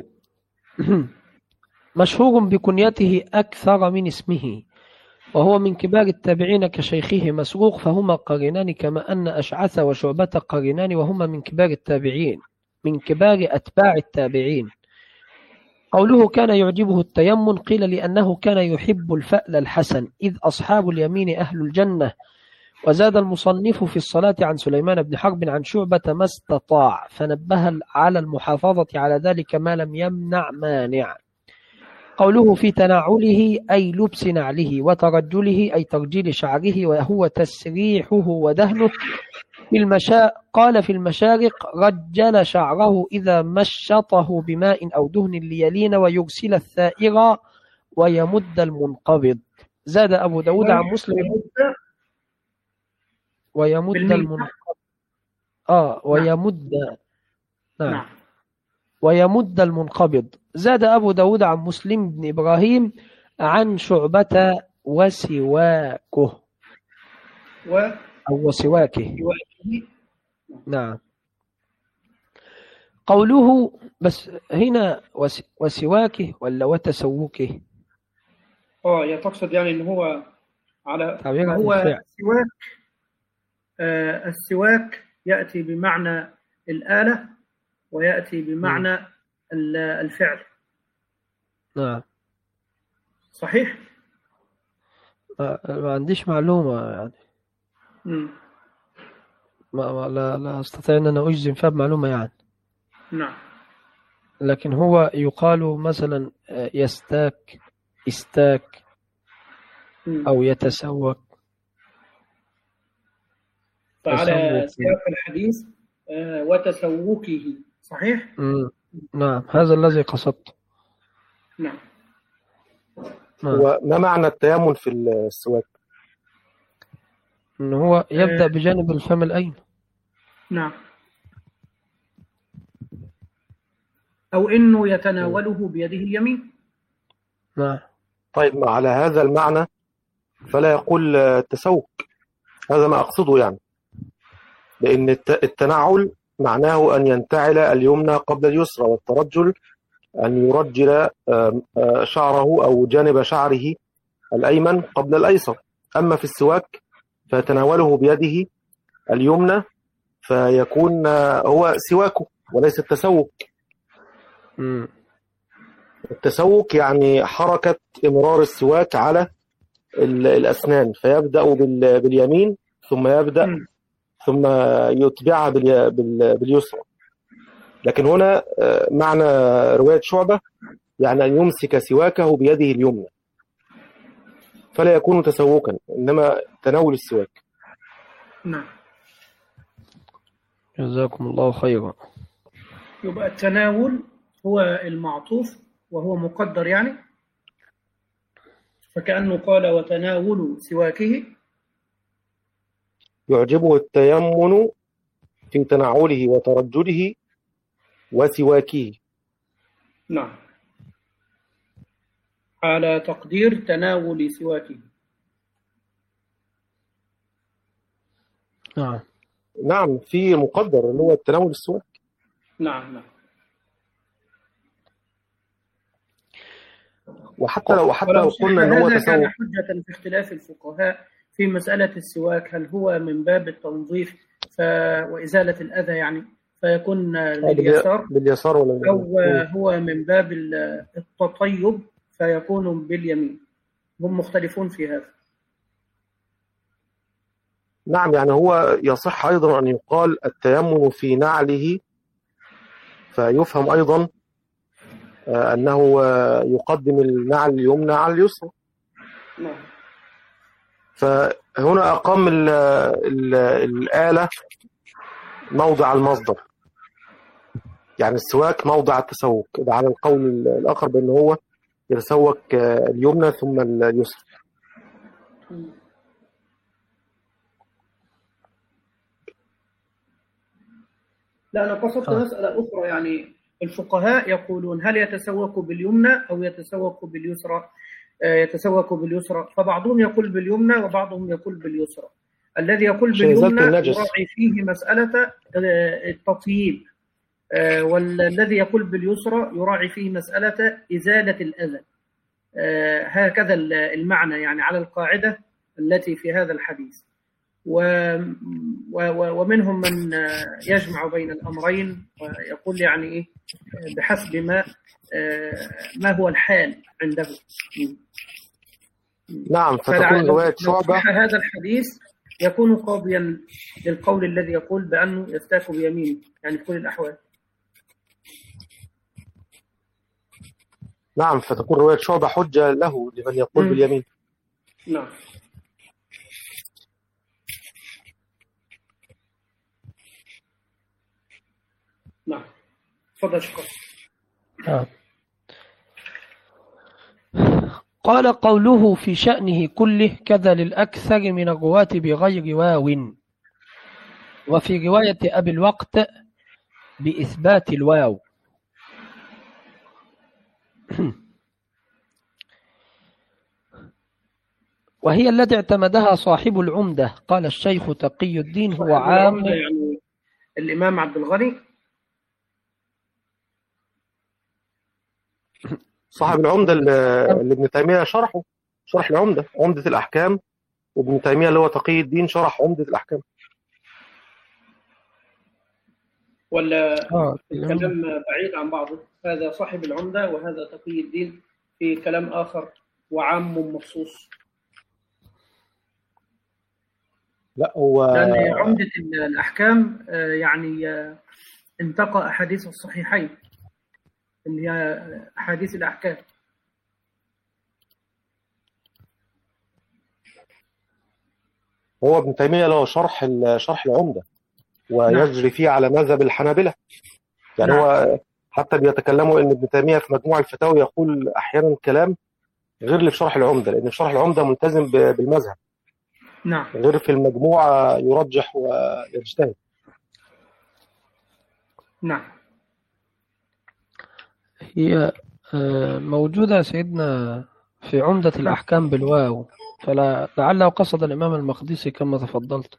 مشهور بكنيته أكثر من اسمه، وهو من كبار التابعين كشيخه مسروق، فهما قرينان كما أن أشعث وشعبة قرينان وهما من كبار التابعين من كبار أتباع التابعين. قوله كان يعجبه التيمن قيل لأنه كان يحب الفأل الحسن، إذ أصحاب اليمين أهل الجنة. وزاد المصنف في الصلاة عن سليمان بن حرب عن شعبة ما استطاع، فنبه على المحافظة على ذلك ما لم يمنع مانع. قوله في تنعله أي لبس نعله، وترجله أي ترجيل شعره وهو تسريحه ودهنه. في المشاء قال في المشارق رجل شعره إذا مشطه بماء أو دهن ليلين ويغسل الثائر ويمد المنقبض. زاد أبو داود عن مسلم ويمد المنقبض آه ويمد نعم. نعم. ويمد المنقبض. زاد أبو داود عن مسلم بن إبراهيم عن شعبة وسواكه و... أو وسواكه. نعم. قوله بس هنا وس... وسواكه ولا وتسوكه؟ اه يا تقصد يعني ان هو على هو سواك. آه السواك يأتي بمعنى الآلة ويأتي بمعنى م. الفعل. نعم. صحيح؟ ما ما عنديش معلومة يعني. مم. ما ما- لا لا أستطيع أن أنا أجزم فيها بمعلومة يعني. نعم. لكن هو يقال مثلا آه، يستاك، استاك، مم. أو يتسوك، فعلى تسوك. سياق الحديث آه، وتسوكه. صحيح؟ مم. نعم، هذا الذي قصدته. نعم. نعم، وما معنى التيمم في السواك؟ إن هو آه، يبدأ بجانب الفم الأيمن. نعم. أو إنه مم. يتناوله بيده اليمين. نعم. طيب، على هذا المعنى فلا يقول آه، التسوك. هذا ما أقصده يعني، لأن الت- التنعل معناه أن ينتعل اليمنى قبل اليسرى، والترجل أن يرجل آم، آه، شعره أو جانب شعره الأيمن قبل الأيسر. أما في السواك فيتناوله بيده اليمنى، فيكون آه، هو سواكه وليس التسوك. مم. التسوك يعني حركة إمرار السواك على ال- الأسنان، فيبدأ بال- باليمين ثم يبدأ مم. ثم يتبعها بالي- بال- باليسرى. لكن هنا آه، معنى رواية شعبة يعني أن يمسك سواكه بيده اليمنى، فلا يكون تسوكا إنما تناول السواك. نعم. جزاكم الله خيرا. يبقى التناول هو المعطوف وهو مقدر يعني، فكأنه قال وتناول سواكه. يعجبه التيمن في تنعله وترجله وسواكه. نعم، على تقدير تناول سواكه. نعم. نعم، في مقدر اللي هو التناول السواك. نعم. نعم. وحتى لو حتى لو ولو صح قلنا ان هو هذا كان تسوك، حجة في اختلاف الفقهاء في مسألة السواك، هل هو من باب التنظيف ف... وإزالة الأذى يعني فيكون آه، بالي- لليسار، باليسار ولا باليمين. أو مم. هو من باب ال- التطيب فيكون باليمين. هم مختلفون في هذا. نعم، يعني هو يصح ايضا ان يقال التيمم في نعله، فيفهم ايضا آه، انه آه، يقدم النعل اليمنى على اليسرى. نعم. فهنا اقام ال- ال- الآلة موضع المصدر، يعني السواك موضع التسوك، ده على القول الآخر بأنه هو يتسوك آه، اليمنى ثم اليسرى. لا، أنا قصدت آه. مسألة أخرى يعني. الفقهاء يقولون هل يتسوق باليمنى أو يتسوق باليسرى؟ آه، يتسوق باليسرى، فبعضهم يقول باليمنى وبعضهم يقول باليسرى. الذي يقول عشان إزالة باليمنى النجس. يراعي فيه مسألة آه، التطييب، آه، والذي يقول باليسرى يراعي فيه مسألة إزالة الأذى. آه، هكذا المعنى يعني على القاعدة التي في هذا الحديث. و- و- ومنهم من آه، يجمع بين الأمرين ويقول يعني إيه آه، بحسب ما آه، ما هو الحال عنده. نعم، فتكون فلعل- رواية لو شعبة. صح هذا الحديث يكون قاضيا للقول الذي يقول بأنه يستاك بيمينه يعني في كل الأحوال. نعم، فتكون رواية شعبة حجة له لمن يقول مم. باليمين. نعم. نعم. تفضل شكرا. نعم. قال قوله في شأنه كله كذا للأكثر من الرواة بغير واو، وفي رواية أبي الوقت بإثبات الواو. وهي التي اعتمدها صاحب العمدة. قال الشيخ تقي الدين هو عام. يعني الإمام عبد الغني صاحب العمدة اللي اللي ابن تيمية شرحه، شرح العمدة، عمدة الأحكام، وابن تيمية اللي هو تقي الدين شرح عمدة الأحكام. ولا آه. الكلام بعيد عن بعضه؟ هذا صاحب العمدة وهذا تقي الدين في كلام آخر وعام مخصوص؟ لا هو لأن عمدة الأحكام يعني انتقى أحاديث الصحيحين اللي هي أحاديث الأحكام. هو ابن تيمية له شرح شرح العمدة ويجري فيه على مذهب الحنابلة. يعني نعم. هو حتى بيتكلموا ان ابن تيمية في مجموع الفتاوي يقول احيانا كلام غير اللي في شرح العمدة، لان في شرح العمدة ملتزم بالمذهب، نعم. غير في المجموعة يرجح ويجتهد. نعم. هي آه، موجودة سيدنا في عمدة الأحكام بالواو، فلا لعله قصد الإمام المقدسي كما تفضلت.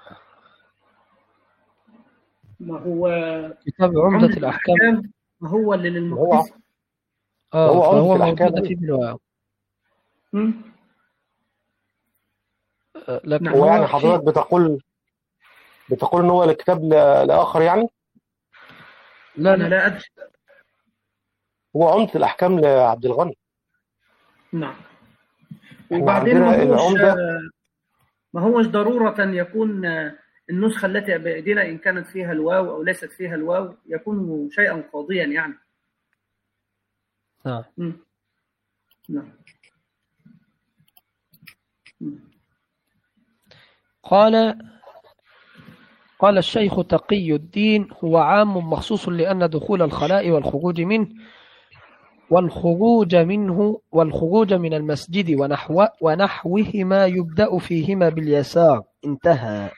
ما هو كتاب عمدة عمدة الأحكام الأحكام ما هو اللي هو للمقدسي. اه هو عمدة فهو الأحكام موجودة أيوة. فيه بالواو. مم. آه، لكن نعم. هو هو يعني في حضرتك بتقول بتقول ان هو الكتاب ل- لآخر يعني. لا أنا لا لا أدري. هو عمدة الأحكام لعبد الغني. نعم. احنا وبعدين ما عندنا هوش العمدة. ما هوش ضرورة يكون النسخة التي بأيدينا إن كانت فيها الواو أو ليست فيها الواو يكون شيئا قاضيا يعني. نعم. مم. نعم. مم. قال قال الشيخ تقي الدين: هو عام مخصوص لأن دخول الخلاء والخروج منه والخروج منه والخروج من المسجد ونحو ونحوهما يبدأ فيهما باليسار. انتهى.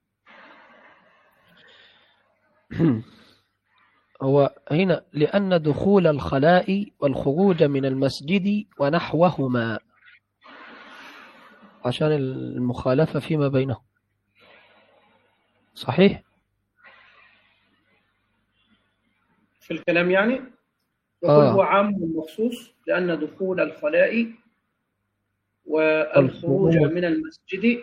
هو هنا لأن دخول الخلاء والخروج من المسجد ونحوهما، عشان المخالفة فيما بينهم. صحيح؟ في الكلام يعني يقول آه. هو عام مخصوص لأن دخول الخلاء والخروج والخروج من المسجد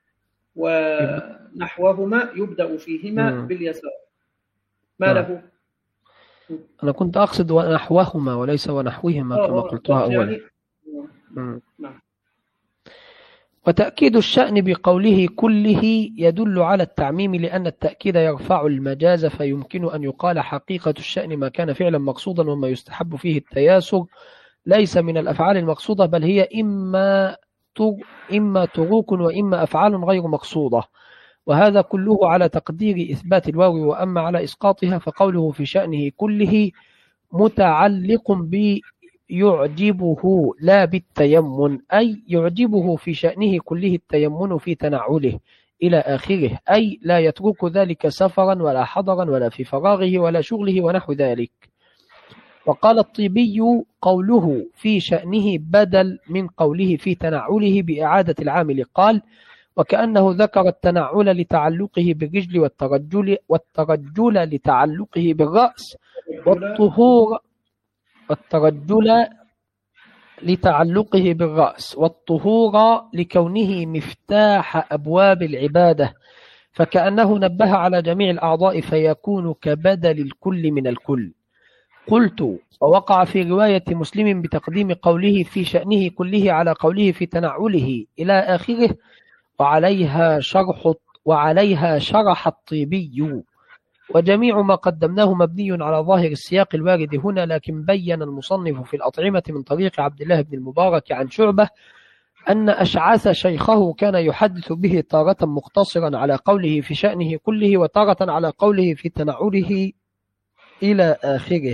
ونحوهما يبدأ فيهما مم. باليسار. ما نعم. له؟ أنا كنت أقصد ونحوهما وليس ونحوهما آه كما آه قلتها قصد أولا. يعني. مم. نعم. وتأكيد الشأن بقوله كله يدل على التعميم، لأن التأكيد يرفع المجاز، فيمكن أن يقال حقيقة الشأن ما كان فعلا مقصودا وما يستحب فيه التياسر ليس من الأفعال المقصودة، بل هي إما إما تروك وإما أفعال غير مقصودة، وهذا كله على تقدير إثبات الواو. وأما على إسقاطها فقوله في شأنه كله متعلق بيعجبه لا بالتيمن، أي يعجبه في شأنه كله التيمن في تنعله إلى آخره، أي لا يترك ذلك سفرا ولا حضرا ولا في فراغه ولا شغله ونحو ذلك. وقال الطيبي قوله في شأنه بدل من قوله في تنعله بإعادة العامل. قال: وكأنه ذكر التنعل لتعلقه بالرجل والترجل والترجل لتعلقه بالرأس والطهور والترجل لتعلقه بالرأس والطهور لكونه مفتاح أبواب العبادة، فكأنه نبه على جميع الأعضاء فيكون كبدل الكل من الكل. قلت: ووقع في رواية مسلم بتقديم قوله في شأنه كله على قوله في تنعله إلى آخره، وعليها شرح وعليها شرح الطيبي. وجميع ما قدمناه مبني على ظاهر السياق الوارد هنا، لكن بين المصنف في الأطعمة من طريق عبد الله بن المبارك عن شعبة أن أشعث شيخه كان يحدث به تارة مقتصرا على قوله في شأنه كله وتارة على قوله في تنعله إلى آخره.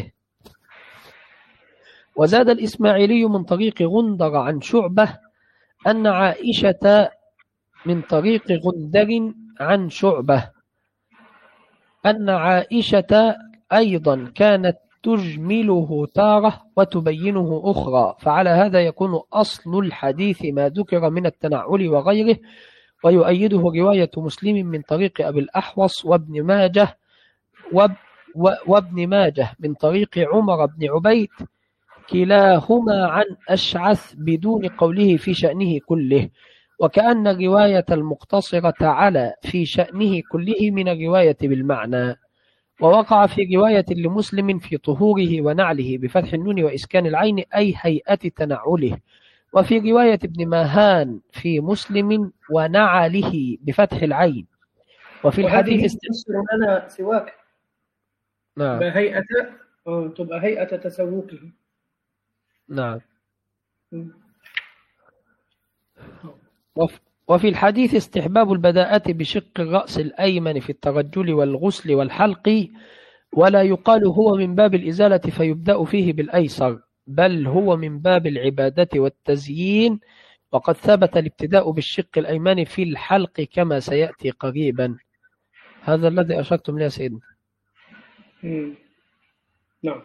وزاد الإسماعيلي من طريق غندر عن شعبة أن عائشة من طريق غندر عن شعبة أن عائشة أيضا كانت تجمله تارة وتبينه أخرى، فعلى هذا يكون أصل الحديث ما ذكر من التنعل وغيره. ويؤيده رواية مسلم من طريق أبي الأحوص وابن ماجه واب وابن ماجه من طريق عمر بن عبيد كلاهما عن أشعث بدون قوله في شأنه كله، وكأن الرواية المقتصرة على في شأنه كله من الرواية بالمعنى. ووقع في رواية لمسلم في طهوره ونعله بفتح النون وإسكان العين أي هيئة تنعله، وفي رواية ابن ماهان في مسلم ونعله بفتح العين. وفي الحديث وهذه است... تفسر لنا سواك نعم تبقى هيئة آه، تبقى هيئة تسوقه. نعم. م. وف... وفي الحديث استحباب البداءة بشق الرأس الأيمن في الترجل والغسل والحلق، ولا يقال هو من باب الإزالة فيبدأ فيه بالأيسر، بل هو من باب العبادة والتزيين، وقد ثبت الابتداء بالشق الأيمن في الحلق كما سيأتي قريبا. هذا الذي أشرتم لي سيدنا. م. نعم.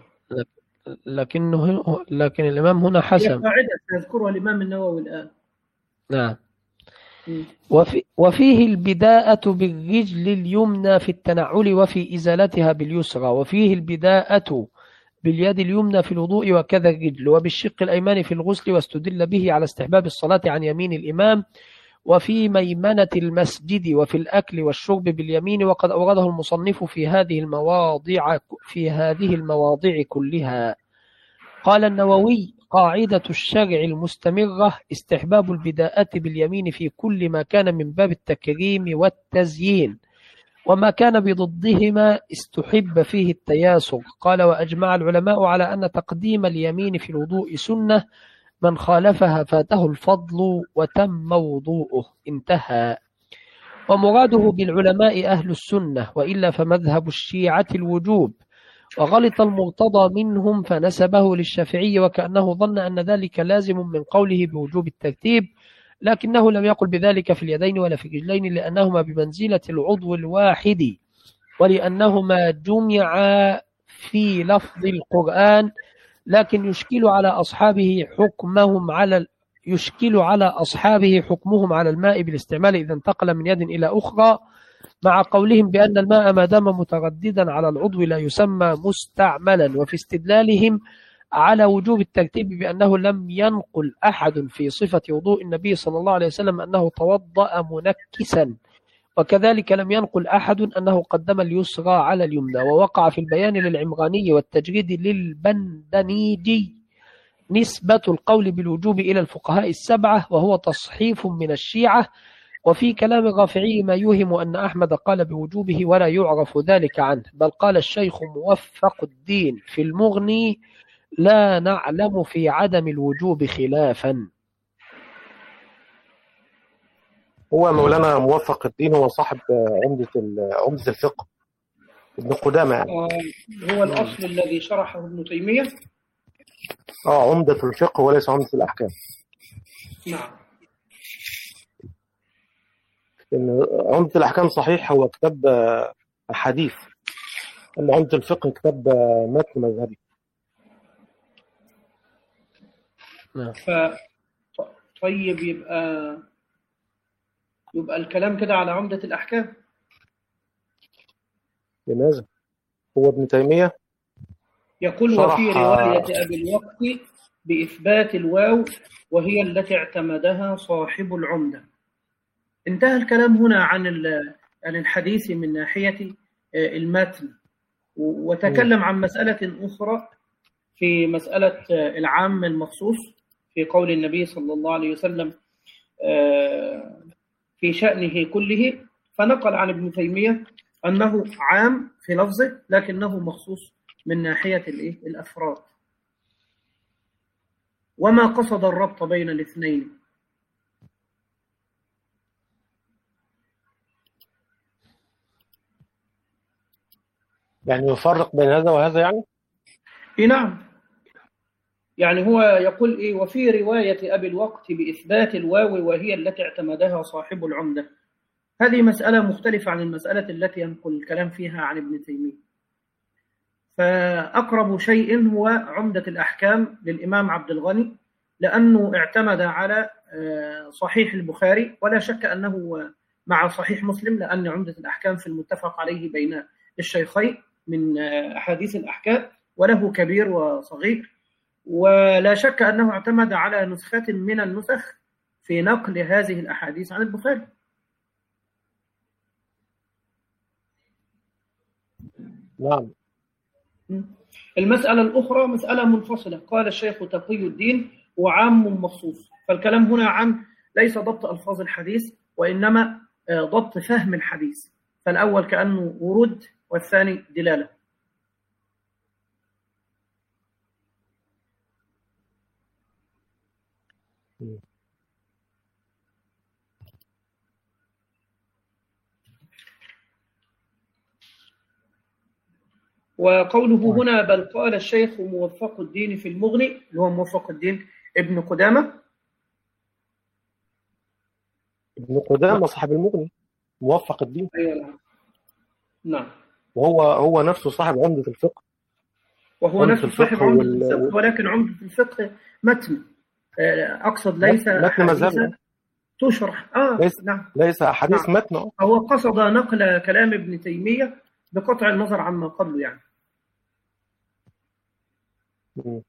لكنه لكن الإمام هنا حسن. هي قاعدة سيذكرها الإمام النووي الآن. نعم. م. وفي وفيه البداءة بالرجل اليمنى في التنعل وفي إزالتها باليسرى، وفيه البداءة باليد اليمنى في الوضوء وكذا الرجل، وبالشق الأيمن في الغسل، واستدل به على استحباب الصلاة عن يمين الإمام، وفي ميمنة المسجد، وفي الأكل والشرب باليمين، وقد أورده المصنف في هذه المواضع في هذه المواضع كلها. قال النووي: قاعدة الشرع المستمرة استحباب البداءة باليمين في كل ما كان من باب التكريم والتزيين، وما كان بضدهما استحب فيه التياسر. قال: وأجمع العلماء على أن تقديم اليمين في الوضوء سنة، من خالفها فاته الفضل وتم وضوءه. انتهى. ومراده بالعلماء أهل السنة، وإلا فمذهب الشيعة الوجوب، وغلط المرتضى منهم فنسبه للشافعي، وكأنه ظن أن ذلك لازم من قوله بوجوب الترتيب، لكنه لم يقل بذلك في اليدين ولا في الرجلين، لأنهما بمنزلة العضو الواحد، ولأنهما جمعا في لفظ القرآن، لكن يشكل على أصحابه حكمهم على يشكل على أصحابه حكمهم على الماء بالاستعمال إذا انتقل من يد إلى أخرى، مع قولهم بأن الماء ما دام مترددا على العضو لا يسمى مستعملا، وفي استدلالهم على وجوب الترتيب بأنه لم ينقل أحد في صفة وضوء النبي صلى الله عليه وسلم أنه توضأ منكسا، وكذلك لم ينقل أحد أنه قدم اليسرى على اليمنى. ووقع في البيان للعمراني والتجريد للبندنيجي نسبة القول بالوجوب إلى الفقهاء السبعة، وهو تصحيف من الشيعة. وفي كلام الرافعي ما يوهم أن أحمد قال بوجوبه ولا يعرف ذلك عنه، بل قال الشيخ موفق الدين في المغني: لا نعلم في عدم الوجوب خلافا. هو مولانا موفق الدين هو صاحب عمدة عمدة الفقه ابن قدامة يعني. آه، هو الأصل الذي شرحه ابن تيمية. اه عمدة الفقه وليس عمدة الأحكام. نعم. إن عمدة الأحكام صحيح هو كتاب حديث، أما عمدة الفقه كتاب متن مذهبي. ف طيب يبقى يبقى الكلام كده على عمدة الأحكام. لماذا؟ هو ابن تيمية يقول: وفي رواية أبي الوقت بإثبات الواو وهي التي اعتمدها صاحب العمدة. انتهى الكلام هنا عن عن الحديث من ناحية المتن، وتكلم عن مسألة أخرى في مسألة العام المخصوص في قول النبي صلى الله عليه وسلم في شأنه كله، فنقل عن ابن تيمية أنه عام في لفظه لكنه مخصوص من ناحية الأفراد، وما قصد الربط بين الاثنين. يعني يفرق بين هذا وهذا يعني؟ إيه نعم، يعني هو يقول إيه: وفي رواية أبي الوقت بإثبات الواو وهي التي اعتمدها صاحب العمدة. هذه مسألة مختلفة عن المسألة التي ينقل الكلام فيها عن ابن تيمية. فأقرب شيء هو عمدة الأحكام للإمام عبد الغني، لأنه اعتمد على صحيح البخاري، ولا شك أنه مع صحيح مسلم، لأن عمدة الأحكام في المتفق عليه بين الشيخين من أحاديث الأحكام، وله كبير وصغير. ولا شك أنه اعتمد على نسخة من النسخ في نقل هذه الأحاديث عن البخاري. نعم. المسألة الأخرى مسألة منفصلة. قال الشيخ تقي الدين: هو عام مخصوص. فالكلام هنا عن ليس ضبط ألفاظ الحديث وإنما ضبط فهم الحديث. فالأول كأنه ورود والثاني دلالة. وقوله هنا بل قال الشيخ موفق الدين في المغني اللي هو موفق الدين ابن قدامة. ابن قدامة صاحب المغني موفق الدين. أيوة. نعم. وهو هو نفسه صاحب عمدة الفقه. وهو نفسه صاحب عمدة الفقه، ولكن عمدة الفقه متن، أقصد ليس متن مذهبي تشرح. آه ليس نعم. ليس أحاديث نعم. متن. هو قصد نقل كلام ابن تيمية بقطع النظر عما قبله يعني. م.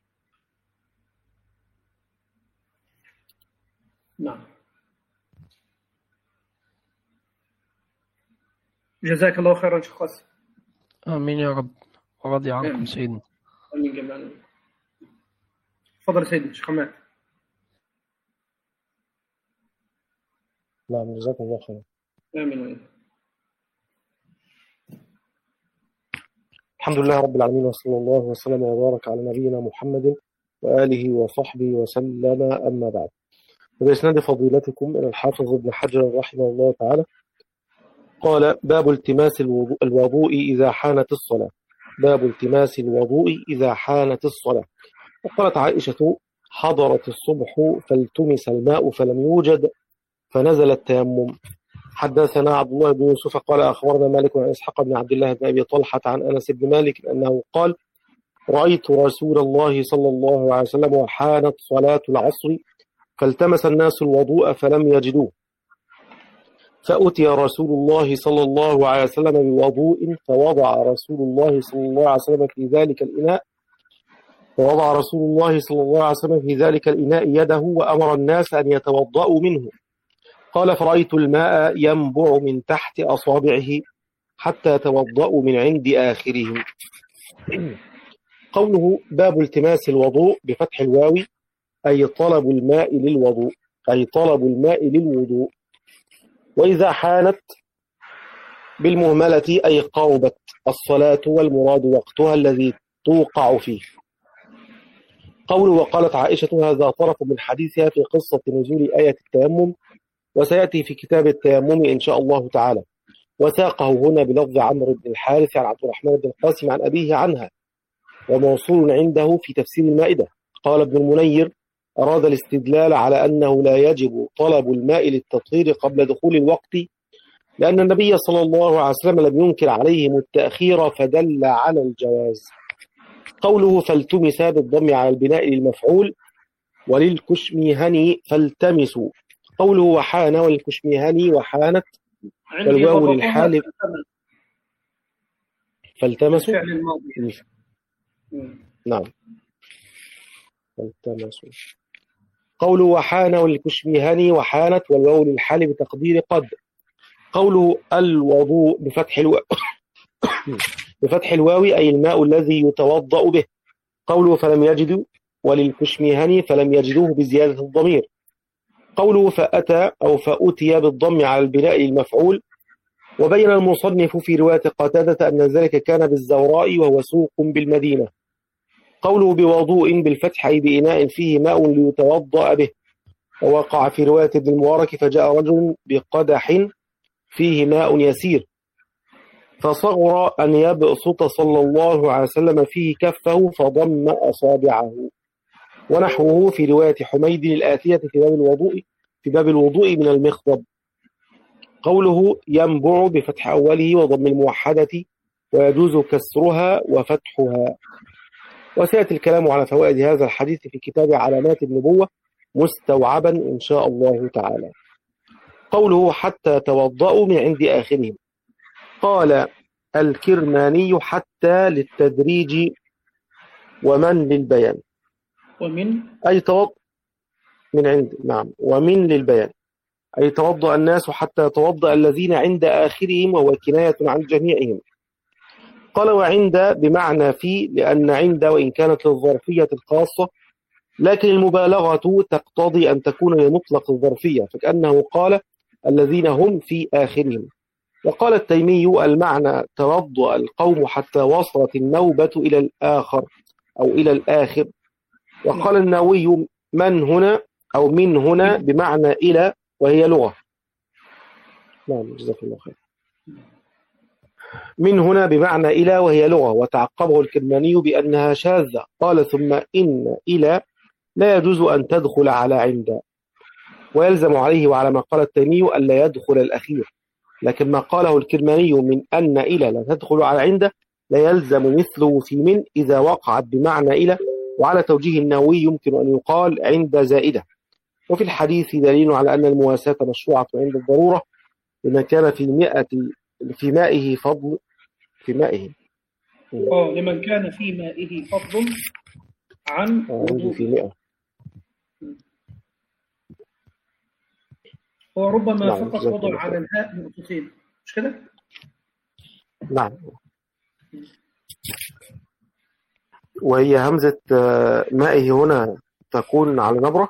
نعم. جزاك الله خيرا شيخ قاسم. آمين يا رب، ورضي عنكم سيدنا. آمين جميعا. تفضل سيدنا شيخ حماد. نعم جزاكم الله خيرا. آمين. الحمد لله رب العالمين، وصلى الله وسلم وبارك على نبينا محمد وآله وصحبه وسلم، أما بعد. بإسناد فضيلتكم إلى الحافظ ابن حجر رحمه الله تعالى قال: باب التماس الوضوء, الوضوء إذا حانت الصلاة. باب التماس الوضوء إذا حانت الصلاة. وقالت عائشة: حضرت الصبح فالتمس الماء فلم يوجد فنزل التيمم. حدثنا عبد الله بن يوسف قال: أخبرنا مالك عن إسحاق بن عبد الله بن أبي طلحة عن أنس بن مالك أنه قال: رأيت رسول الله صلى الله عليه وسلم وحانت صلاة العصر فالتمس الناس الوضوء فلم يجدوه، فأتي رسول الله صلى الله عليه وسلم بوضوء فوضع رسول الله صلى الله عليه وسلم في ذلك الإناء فوضع رسول الله صلى الله عليه وسلم في ذلك الإناء يده وأمر الناس أن يتوضأوا منه. قال: فرأيت الماء ينبع من تحت أصابعه حتى توضأوا من عند آخرهم. قوله باب التماس الوضوء بفتح الواو أي طلب الماء للوضوء أي طلب الماء للوضوء. وإذا حانت بالمهملة أي قربت الصلاة والمراد وقتها الذي توقع فيه. قوله وقالت عائشة هذا طرف من حديثها في قصة نزول آية التيمم، وسيأتي في كتاب التيمم إن شاء الله تعالى. وساقه هنا بلفظ عمرو بن الحارث عن عبد الرحمن بن القاسم عن أبيه عنها، وموصول عنده في تفسير المائدة. قال ابن المنير: أراد الاستدلال على أنه لا يجب طلب الماء للتطهير قبل دخول الوقت، لأن النبي صلى الله عليه وسلم لم ينكر عليهم التأخير فدل على الجواز. قوله فالتمس بالضم على البناء للمفعول، وللكشميهني فالتمسوا. قوله وحان وللكشميهني وحانت والواو للحال فالتمسوا. نعم فالتمسوا. قوله وحان وللكشميهني وحانت والواو للحال بتقدير قد. قوله الوضوء بفتح الواو بفتح الواو أي الماء الذي يتوضأ به. قوله فلم يجدوا وللكشميهني فلم يجدوه بزيادة الضمير. قوله فأتى أو فأتي بالضم على البناء المفعول. وبين المصنف في رواية قتادة أن ذلك كان بالزوراء وهو سوق بالمدينة. قوله بوضوء بالفتح أي بإناء فيه ماء ليتوضأ به. ووقع في رواية ابن المبارك فجاء رجل بقدح فيه ماء يسير فصغر أن يبسط صلى الله عليه وسلم فيه كفه فضم أصابعه. ونحوه في رواية حميد الآتية في باب الوضوء في باب الوضوء من المخضب. قوله ينبع بفتح أوله وضم الموحدة ويجوز كسرها وفتحها. وسيأتي الكلام على فوائد هذا الحديث في كتاب علامات النبوة مستوعبا إن شاء الله تعالى. قوله حتى توضأوا من عند آخرهم. قال الكرماني حتى للتدريج ومن للبيان. ومن أي توضأ من عند نعم ومن للبيان أي توضأ الناس حتى يتوضأ الذين عند آخرهم، وهو كناية عن جميعهم. قال وعند بمعنى في، لأن عند وإن كانت للظرفية الخاصة لكن المبالغة تقتضي أن تكون لمطلق الظرفية، فكأنه قال الذين هم في آخرهم. وقال التيمي المعنى توضأ القوم حتى وصلت النوبة إلى الآخر أو إلى الآخر. وقال النووي من هنا أو من هنا بمعنى إلى وهي لغة. نعم جزاك الله خير. من هنا بمعنى إلى وهي لغة. وتعقبه الكرماني بأنها شاذة، قال ثم إن إلى لا يجوز أن تدخل على عند، ويلزم عليه وعلى ما قال التيمي ألا يدخل الأخير. لكن ما قاله الكرماني من أن إلى لا تدخل على عند لا يلزم مثله في من إذا وقعت بمعنى إلى. وعلى توجيه النووي يمكن أن يقال عند زائدة. وفي الحديث دليل على أن المواساة مشروعة عند الضرورة لمن كان في مئة في مائه فضل في مائه اه لمن كان في مائه فضل عن عنده في مئة. هو ربما نعم فقط وضع على الهاء نقطتين، مش كده؟ نعم. وهي همزة مائه هنا تكون على نبرة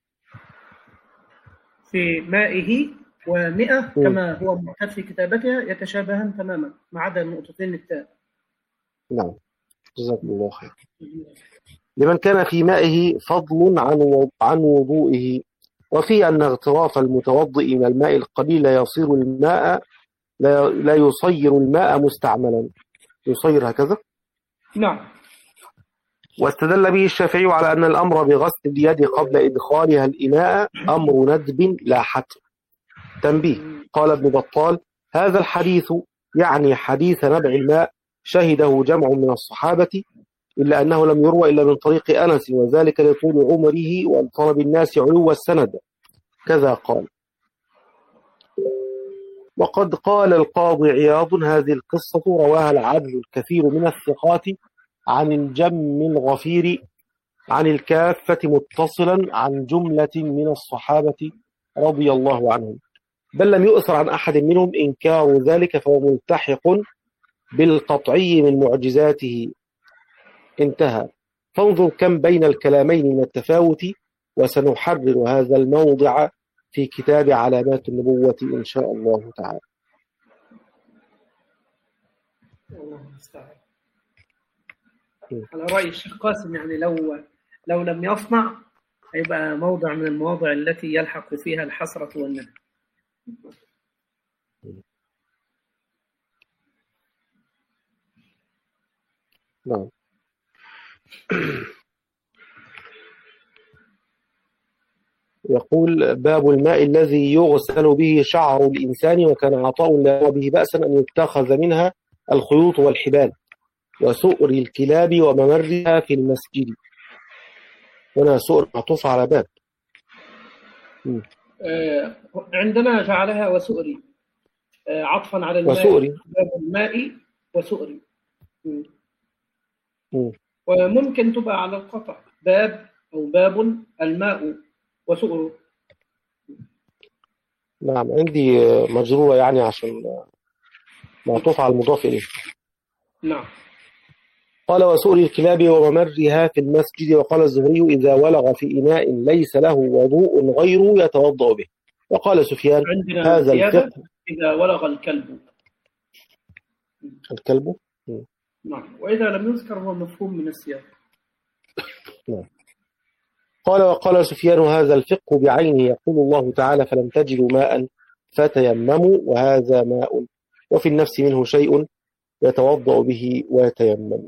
في مائه ومئة م. كما هو معتاد في كتابتها يتشابهان تماما ما عدا النقطتين التاء. نعم جزاكم الله خير. لمن كان في مائه فضل عن عن وضوئه. وفي أن اغتراف المتوضئ من الماء القليل لا يصير الماء لا, لا يصير الماء مستعملا. يصير هكذا. نعم. واستدل به الشافعي على أن الأمر بغسل اليد قبل إدخالها الإناء أمر ندب لا حتم. تنبيه. قال ابن بطال هذا الحديث يعني حديث نبع الماء شهده جمع من الصحابة، إلا أنه لم يروى إلا من طريق أنس، وذلك لطول عمره وطلب الناس علو السند. كذا قال. وقد قال القاضي عياض هذه القصة رواها العدل الكثير من الثقات عن الجم الغفير عن الكافة متصلا عن جملة من الصحابة رضي الله عنهم، بل لم يؤثر عن أحد منهم إنكار ذلك، فهو ملتحق بالقطعي من معجزاته. انتهى. فانظر كم بين الكلامين من التفاوت، وسنحرر هذا الموضع في كتاب علامات النبوة إن شاء الله تعالى. على رأي الشيخ قاسم يعني لو لو لم يصنع هيبقى موضع من المواضع التي يلحق فيها الحسرة والندم. نعم. يقول باب الماء الذي يغسل به شعر الإنسان، وكان عطاء لا به بأسا أن يتخذ منها الخيوط والحبال وسؤر الكلاب وممرها في المسجد. هنا سؤر معطوف على باب. آه عندنا جعلها وسؤري آه عطفا على الماء. وسؤري. باب الماء وسؤري. وممكن تبقى على القطع باب أو باب الماء وسؤره. نعم عندي مجرورة يعني عشان معطوف على المضاف إليه. نعم. قال وسؤر الكلاب وممرها في المسجد. وقال الزهري إذا ولغ في إناء ليس له وضوء غيره يتوضأ به. وقال سفيان هذا الفقه إذا ولغ الكلب. الكلب. نعم. وإذا لم يذكر هو مفهوم من السياق. نعم. قال وقال سفيان هذا الفقه بعينه، يقول الله تعالى فلم تجدوا ماء فتيمموا، وهذا ماء وفي النفس منه شيء يتوضأ به ويتيمم.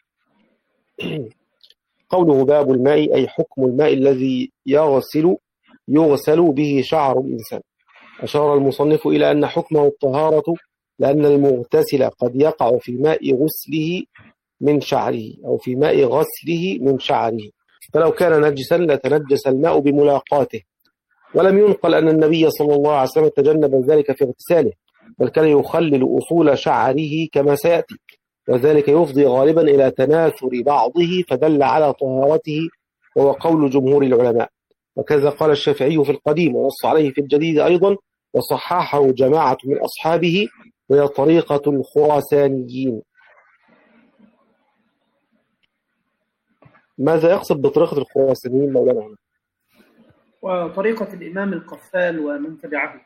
قوله باب الماء أي حكم الماء الذي يغسل يغسل به شعر الإنسان. أشار المصنف إلى أن حكمه الطهارة، لأن المغتسل قد يقع في ماء غسله من شعره أو في ماء غسله من شعره، فلو كان نجسا لتنجس الماء بملاقاته. ولم ينقل أن النبي صلى الله عليه وسلم تجنب ذلك في اغتساله، بل كان يخلل أصول شعره كما سيأتي، وذلك يفضي غالبا إلى تناثر بعضه فدل على طهارته، وهو قول جمهور العلماء. وكذا قال الشافعي في القديم، ونص عليه في الجديد أيضا، وصححه جماعة من أصحابه، وهي طريقة الخراسانيين. ماذا يقصد بطريقة الخراسانيين مولانا هنا؟ وطريقة الإمام القفال ومن تبعه.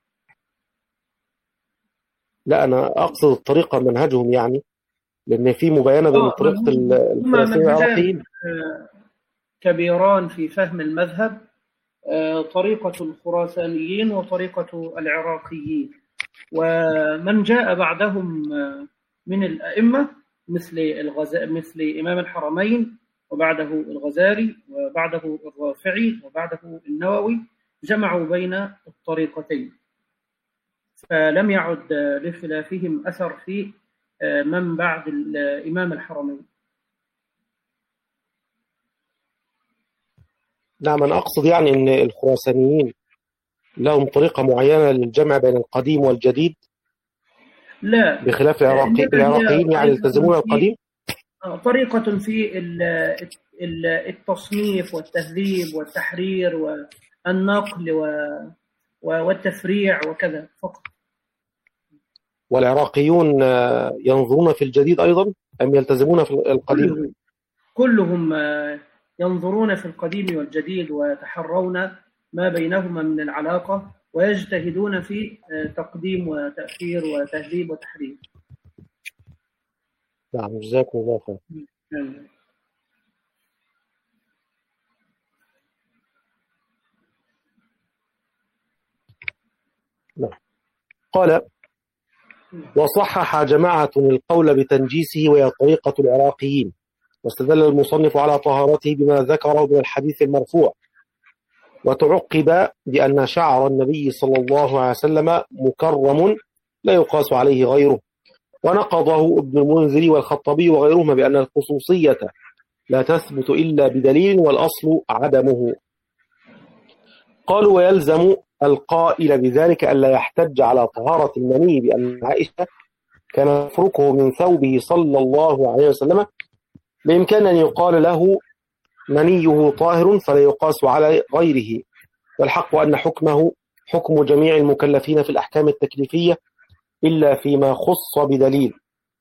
لا، أنا أقصد الطريقة منهجهم، يعني لأن في مباينة بين آه طريقة هم الخراسانيين منهجان والعراقيين. كبيران في فهم المذهب، طريقة الخراسانيين وطريقة العراقيين. ومن جاء بعدهم من الأئمة مثل الغزا... مثل إمام الحرمين، وبعده الغزالي، وبعده الرافعي، وبعده النووي، جمعوا بين الطريقتين، فلم يعد لخلافهم أثر في من بعد الإمام الحرمين. نعم، أنا أقصد يعني أن الخراسانيين لهم طريقة معينة للجمع بين القديم والجديد، لا، بخلاف العراقي... العراقيين يعني يلتزمون القديم. طريقة في التصنيف والتهذيب والتحرير والنقل والتفريع وكذا فقط. والعراقيون ينظرون في الجديد أيضا أم يلتزمون في القديم؟ كلهم ينظرون في القديم والجديد ويتحرون ما بينهما من العلاقة، ويجتهدون في تقديم وتأخير وتهذيب وتحرير. نعم، جزاكم الله خير. نعم. قال: وصحح جماعة القول بتنجيسه وهي طريقة العراقيين، واستدل المصنف على طهارته بما ذكره من الحديث المرفوع، وتعقب بأن شعر النبي صلى الله عليه وسلم مكرم لا يقاس عليه غيره، ونقضه ابن المنذر والخطبي وغيرهما بأن الخصوصية لا تثبت إلا بدليل والأصل عدمه. قالوا: ويلزم القائل بذلك ألا يحتج على طهارة المني بأن عائشة كان يفركه من ثوبه صلى الله عليه وسلم، بإمكان أن يقال له منيه طاهر فلا يقاس على غيره، والحق أن حكمه حكم جميع المكلفين في الأحكام التكليفية إلا فيما خص بدليل.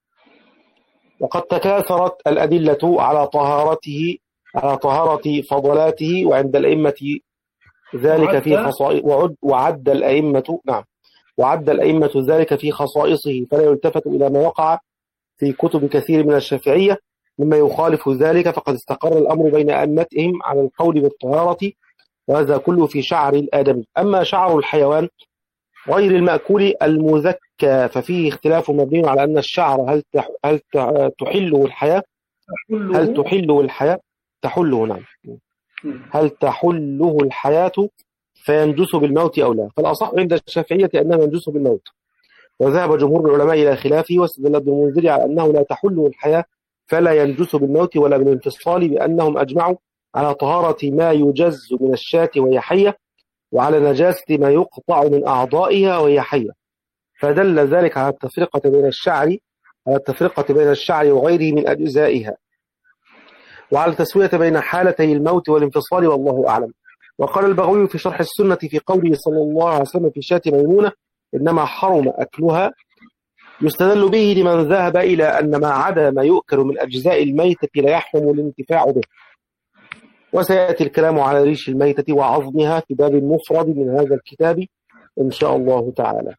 وقد تكاثرت الأدلة على طهارته على طهارة فضلاته، وعند الأئمة ذلك في خصائص وعد وعد الأئمة نعم وعد الأئمة ذلك في خصائصه، فلا يلتفت إلى ما وقع في كتب كثير من الشافعية مما يخالف ذلك، فقد استقر الأمر بين أئمتهم على القول بالطهارة، وهذا كله في شعر الآدمي. أما شعر الحيوان غير المأكول المذكى ففيه اختلاف مبني على أن الشعر هل هل تحله الحياة هل تحله الحياة تحله نعم هل تحله الحياة فينجس بالموت أو لا؟ فالأصح عند الشافعية أنه ينجس بالموت، وذهب جمهور العلماء إلى خلافه، واستدل ابن المنذر على أنه لا تحله الحياة فلا ينجس بالموت ولا بالانفصال، بأنهم أجمعوا على طهارة ما يجز من الشاة وهي حية، وعلى نجاسة ما يقطع من أعضائها وهي حية، فدل ذلك على التفرقة بين الشعر على التفرقة بين الشعر وغيره من أجزائها، وعلى التسوية بين حالتي الموت والانفصال، والله أعلم. وقال البغوي في شرح السنة في قوله صلى الله عليه وسلم في شاة ميمونة إنما حرم أكلها، يستدل به لمن ذهب إلى أن ما عدا ما يؤكل من أجزاء الميتة لا يحرم الانتفاع به، وسيأتي الكلام على ريش الميتة وعظمها في باب مفرد من هذا الكتاب إن شاء الله تعالى.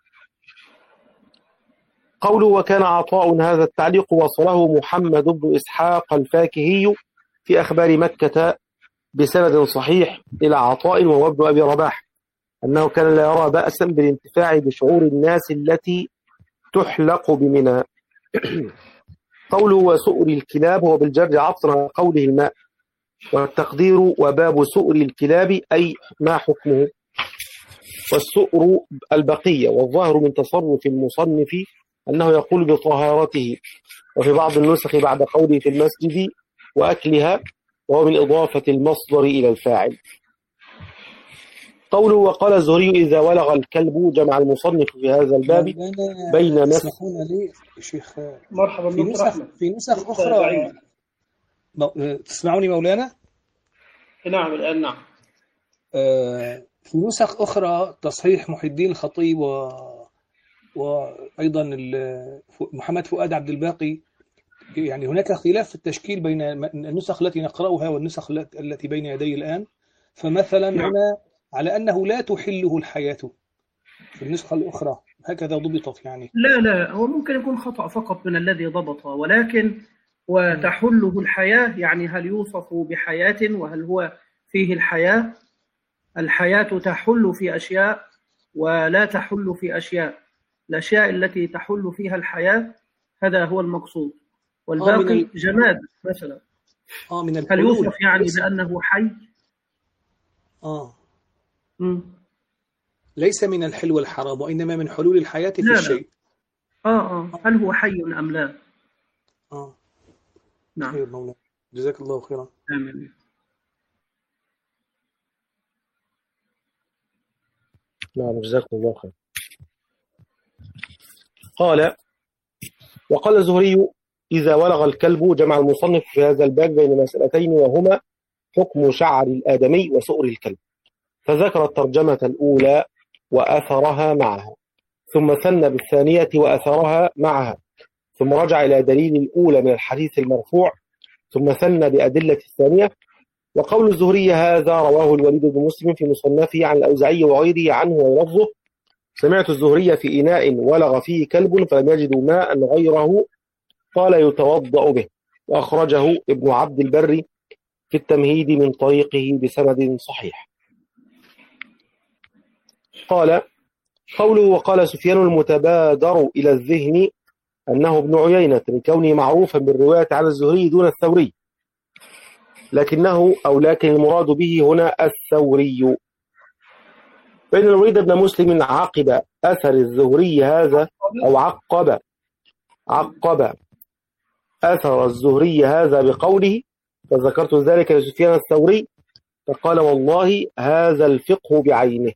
قوله: وكان عطاء هذا التعليق وصله محمد بن إسحاق الفاكهي في أخبار مكة بسند صحيح إلى عطاء وهو ابن أبي رباح أنه كان لا يرى بأسا بالانتفاع بشعور الناس التي تحلق بمنى. قوله: وسؤر الكلاب هو بالجر عطفا على قوله الماء، والتقدير وباب سؤر الكلاب أي ما حكمه، والسؤر البقية، والظاهر من تصرف المصنف أنه يقول بطهارته، وفي بعض النسخ بعد قوله في المسجد وأكلها، وهو من إضافة المصدر إلى الفاعل. قوله: وقال الزهري إذا ولغ الكلب، جمع المصنف في هذا الباب بين نفس. تسمحون لي شيخ؟ مرحبا. في نسخ في نسخ أخرى مو... تسمعوني مولانا؟ نعم الآن. نعم. آه في نسخ أخرى تصحيح محي الدين الخطيب و... وأيضا محمد فؤاد عبد الباقي يعني هناك خلاف في التشكيل بين النسخ التي نقرأها والنسخ التي بين يدي الآن. فمثلا نعم. هنا على أنه لا تحله الحياة في النسخة الأخرى، هكذا ضبطت يعني. لا لا، هو ممكن يكون خطأ فقط من الذي ضبطه، ولكن وتحله الحياة يعني هل يوصف بحياة وهل هو فيه الحياة؟ الحياة تحل في أشياء ولا تحل في أشياء. الأشياء التي تحل فيها الحياة هذا هو المقصود، والباقي ال... جماد مثلا. آه من هل يوصف يعني ليس... بأنه حي؟ آه م. ليس من الحل والحرام، وإنما من حلول الحياة في لا الشيء. لا. آه آه هل هو حي أم لا؟ آه نعم. خير مولانا، جزاك الله خيرا. آمين. نعم جزاكم الله خير. قال وقال الزهري إذا ولغ الكلب، جمع المصنف في هذا الباب بين مسألتين وهما حكم شعر الآدمي وسؤر الكلب، فذكر الترجمة الأولى وأثرها معها، ثم ثنى بالثانية وأثرها معها، ثم رجع إلى دليل الأولى من الحديث المرفوع، ثم ثنى بأدلة الثانية. وقول الزهري هذا رواه الوليد بن مسلم في مصنفه عن الأوزاعي وغيره عنه ولفظه: سمعت الزهري في إناء ولغ فيه كلب فلم يجدوا ماء غيره قال يتوضأ به، وأخرجه ابن عبد البر في التمهيد من طريقه بسند صحيح. قال قوله وقال سفيان المتبادر إلى الذهن أنه ابن عيينة لكونه معروفا بالرواية عن الزهري دون الثوري، لكنه أو لكن المراد به هنا الثوري، فإن الوليد بن مسلم عقب أثر الزهري هذا أو عقب عقب أثر الزهري هذا بقوله فذكرت ذلك لسفيان الثوري فقال والله هذا الفقه بعينه،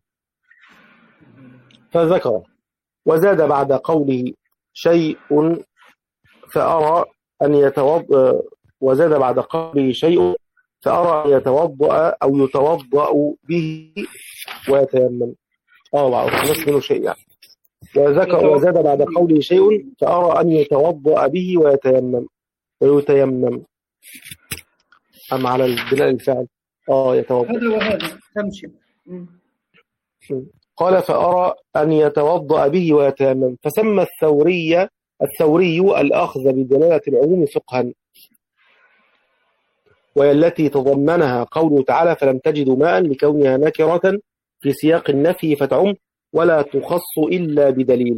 فذكر وزاد بعد قوله شيء فأرى أن يتوضأ وزاد بعد قوله شيء فأرى أن يتوضأ أو يتوضأ به ويتيمم. اه نفس منه شيء يعني. وذكر وزاد بعد قوله شيء فأرى أن يتوضأ به ويتيمم ويتيمم أم على البناء الفعل اه يتوضأ هذا وهذا تمشي. قال فأرى أن يتوضأ به ويتيمم، فسمى الثوري الثوري الأخذ بدلالة العموم فقها، وهي التي تضمنها قوله تعالى فلم تجدوا ماء لكونها نكرة في سياق النفي فتعم ولا تخص إلا بدليل.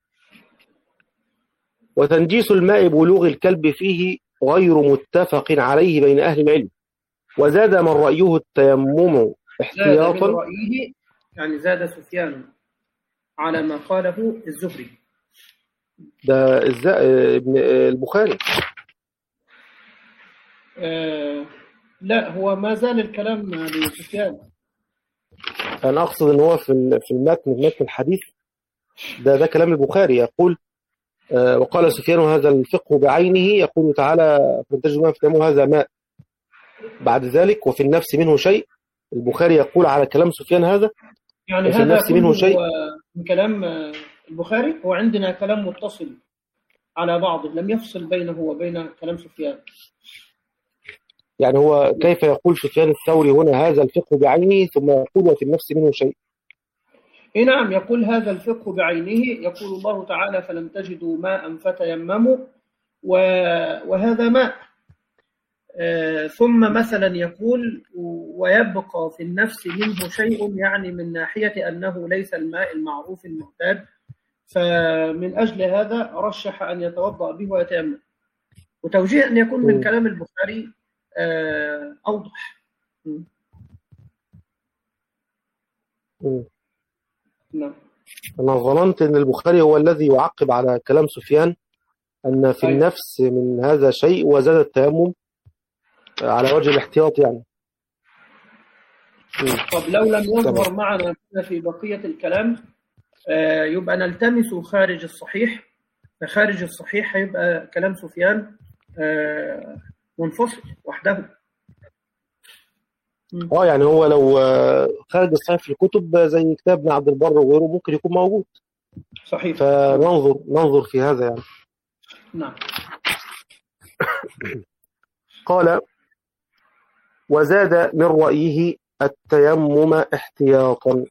وتنجيس الماء بلوغ الكلب فيه غير متفق عليه بين أهل العلم، وزاد من رأيه التيمم احتياطا. زاد من رأيه يعني زاد سفيان على ما قاله الزهري. ده ابن البخاري. آه لا هو ما زال الكلام لسفيان. أنا أقصد أن هو في في المتن في متن الحديث ده ده كلام البخاري يقول آه وقال سفيان هذا الفقه بعينه، يقول تعالى فانتجوا ما فتموا هذا ماء. بعد ذلك وفي النفس منه شيء، البخاري يقول على كلام سفيان هذا يعني وفي النفس منه شيء من كلام البخاري. هو عندنا كلام متصل على بعضه لم يفصل بينه وبين كلام سفيان. يعني هو كيف يقول سفيان الثوري هنا هذا الفقه بعينه ثم يقول وفي النفس منه شيء؟ إيه نعم يقول هذا الفقه بعينه، يقول الله تعالى فلم تجدوا ماء فتيمموا وهذا ماء. آه ثم مثلا يقول ويبقى في النفس منه شيء، يعني من ناحية أنه ليس الماء المعروف المعتاد، فمن أجل هذا رشح أن يتوضأ به ويتيمم. وتوجيه أن يكون من كلام البخاري آه أوضح. م. م. نعم. أنا ظننت أن البخاري هو الذي يعقب على كلام سفيان أن في أيوة. النفس من هذا شيء وزاد التيمم على وجه الاحتياط يعني. طب لو لم يظهر معنا في بقية الكلام آه يبقى نلتمس خارج الصحيح، فخارج الصحيح هيبقى كلام سفيان آه منفصل وحده. اه يعني هو لو خارج الصحيح في الكتب زي كتاب ابن عبد البر وغيره ممكن يكون موجود. صحيح. فننظر ننظر في هذا يعني. نعم. قال: وزاد من رأيه التيمم احتياطا.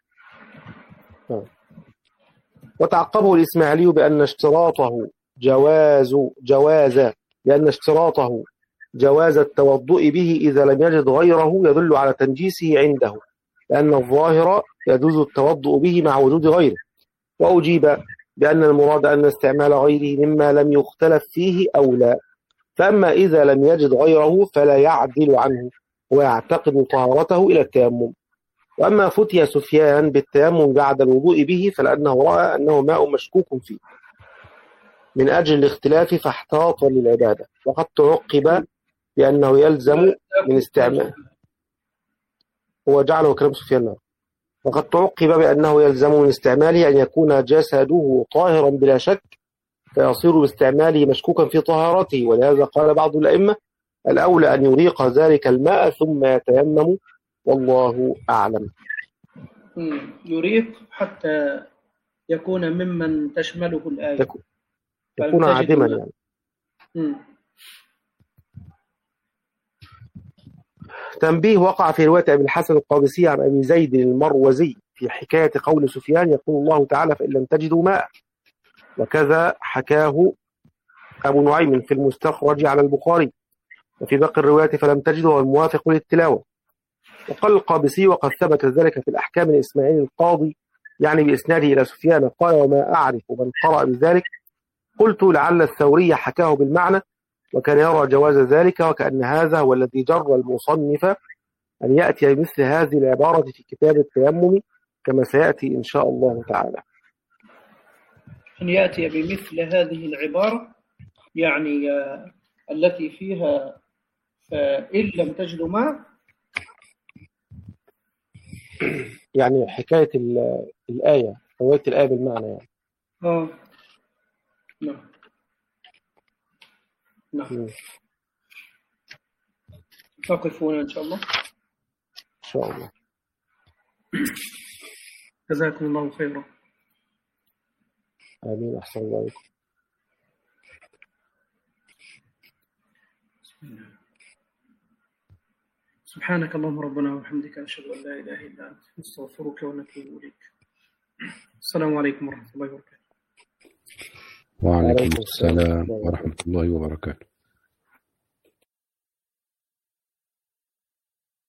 وتعقبه الإسماعيلي بأن اشتراطه جواز جواز لأن اشتراطه جواز التوضؤ به إذا لم يجد غيره يدل على تنجيسه عنده، لأن الظاهر يجوز التوضؤ به مع وجود غيره. وأجيب بأن المراد أن استعمال غيره مما لم يختلف فيه أولى، فأما إذا لم يجد غيره فلا يعدل عنه ويعتقد طهارته إلى التيمم. وأما فتي سفيان بالتيمم بعد الوضوء به فلأنه رأى أنه ماء مشكوك فيه من أجل الاختلاف فاحتاط للعبادة. وقد تعقب بأنه يلزم من استعمال هو جعله كلام سفيان وقد تعقب بأنه يلزم من استعماله أن يكون جسده طاهرا بلا شك فيصير باستعماله مشكوكا في طهارته. ولهذا قال بعض الأئمة: الأولى أن يريق ذلك الماء ثم يتيمم، والله أعلم. يريق حتى يكون ممن تشمله الآية، يكون, يكون عادما يعني. مم. تنبيه: وقع في رواية أبي الحسن القادسي عن أبي زيد المروزي في حكاية قول سفيان يقول الله تعالى: فإن لم تجدوا ماء. وكذا حكاه أبو نعيم في المستخرج على البخاري. وفي باقي الروايات فلم تجدوا هو الموافق للتلاوة. وقال القابسي: وقد ثبت ذلك في الأحكام الإسماعيلي القاضي يعني بإسناده إلى سفيان قال: وما أعرف من قرأ بذلك. قلت: لعل الثوري حكاه بالمعنى وكان يرى جواز ذلك، وكأن هذا هو الذي جر المصنف أن يأتي بمثل هذه العبارة في كتاب التيمم كما سيأتي إن شاء الله تعالى. أن يأتي بمثل هذه العبارة يعني آه التي فيها فإن لم تجدوا ماء، يعني حكاية الآية، رواية الآية بالمعنى يعني. آه نعم نعم. نقف هنا إن شاء الله. إن شاء الله. جزاكم الله خيرا. آمين. أحسن الله عليكم. سبحانك اللهم ربنا وبحمدك نشهد أن لا إله إلا أنت نستغفرك ونتوب إليك. السلام عليكم ورحمة الله وبركاته. وعليكم السلام ورحمة الله وبركاته.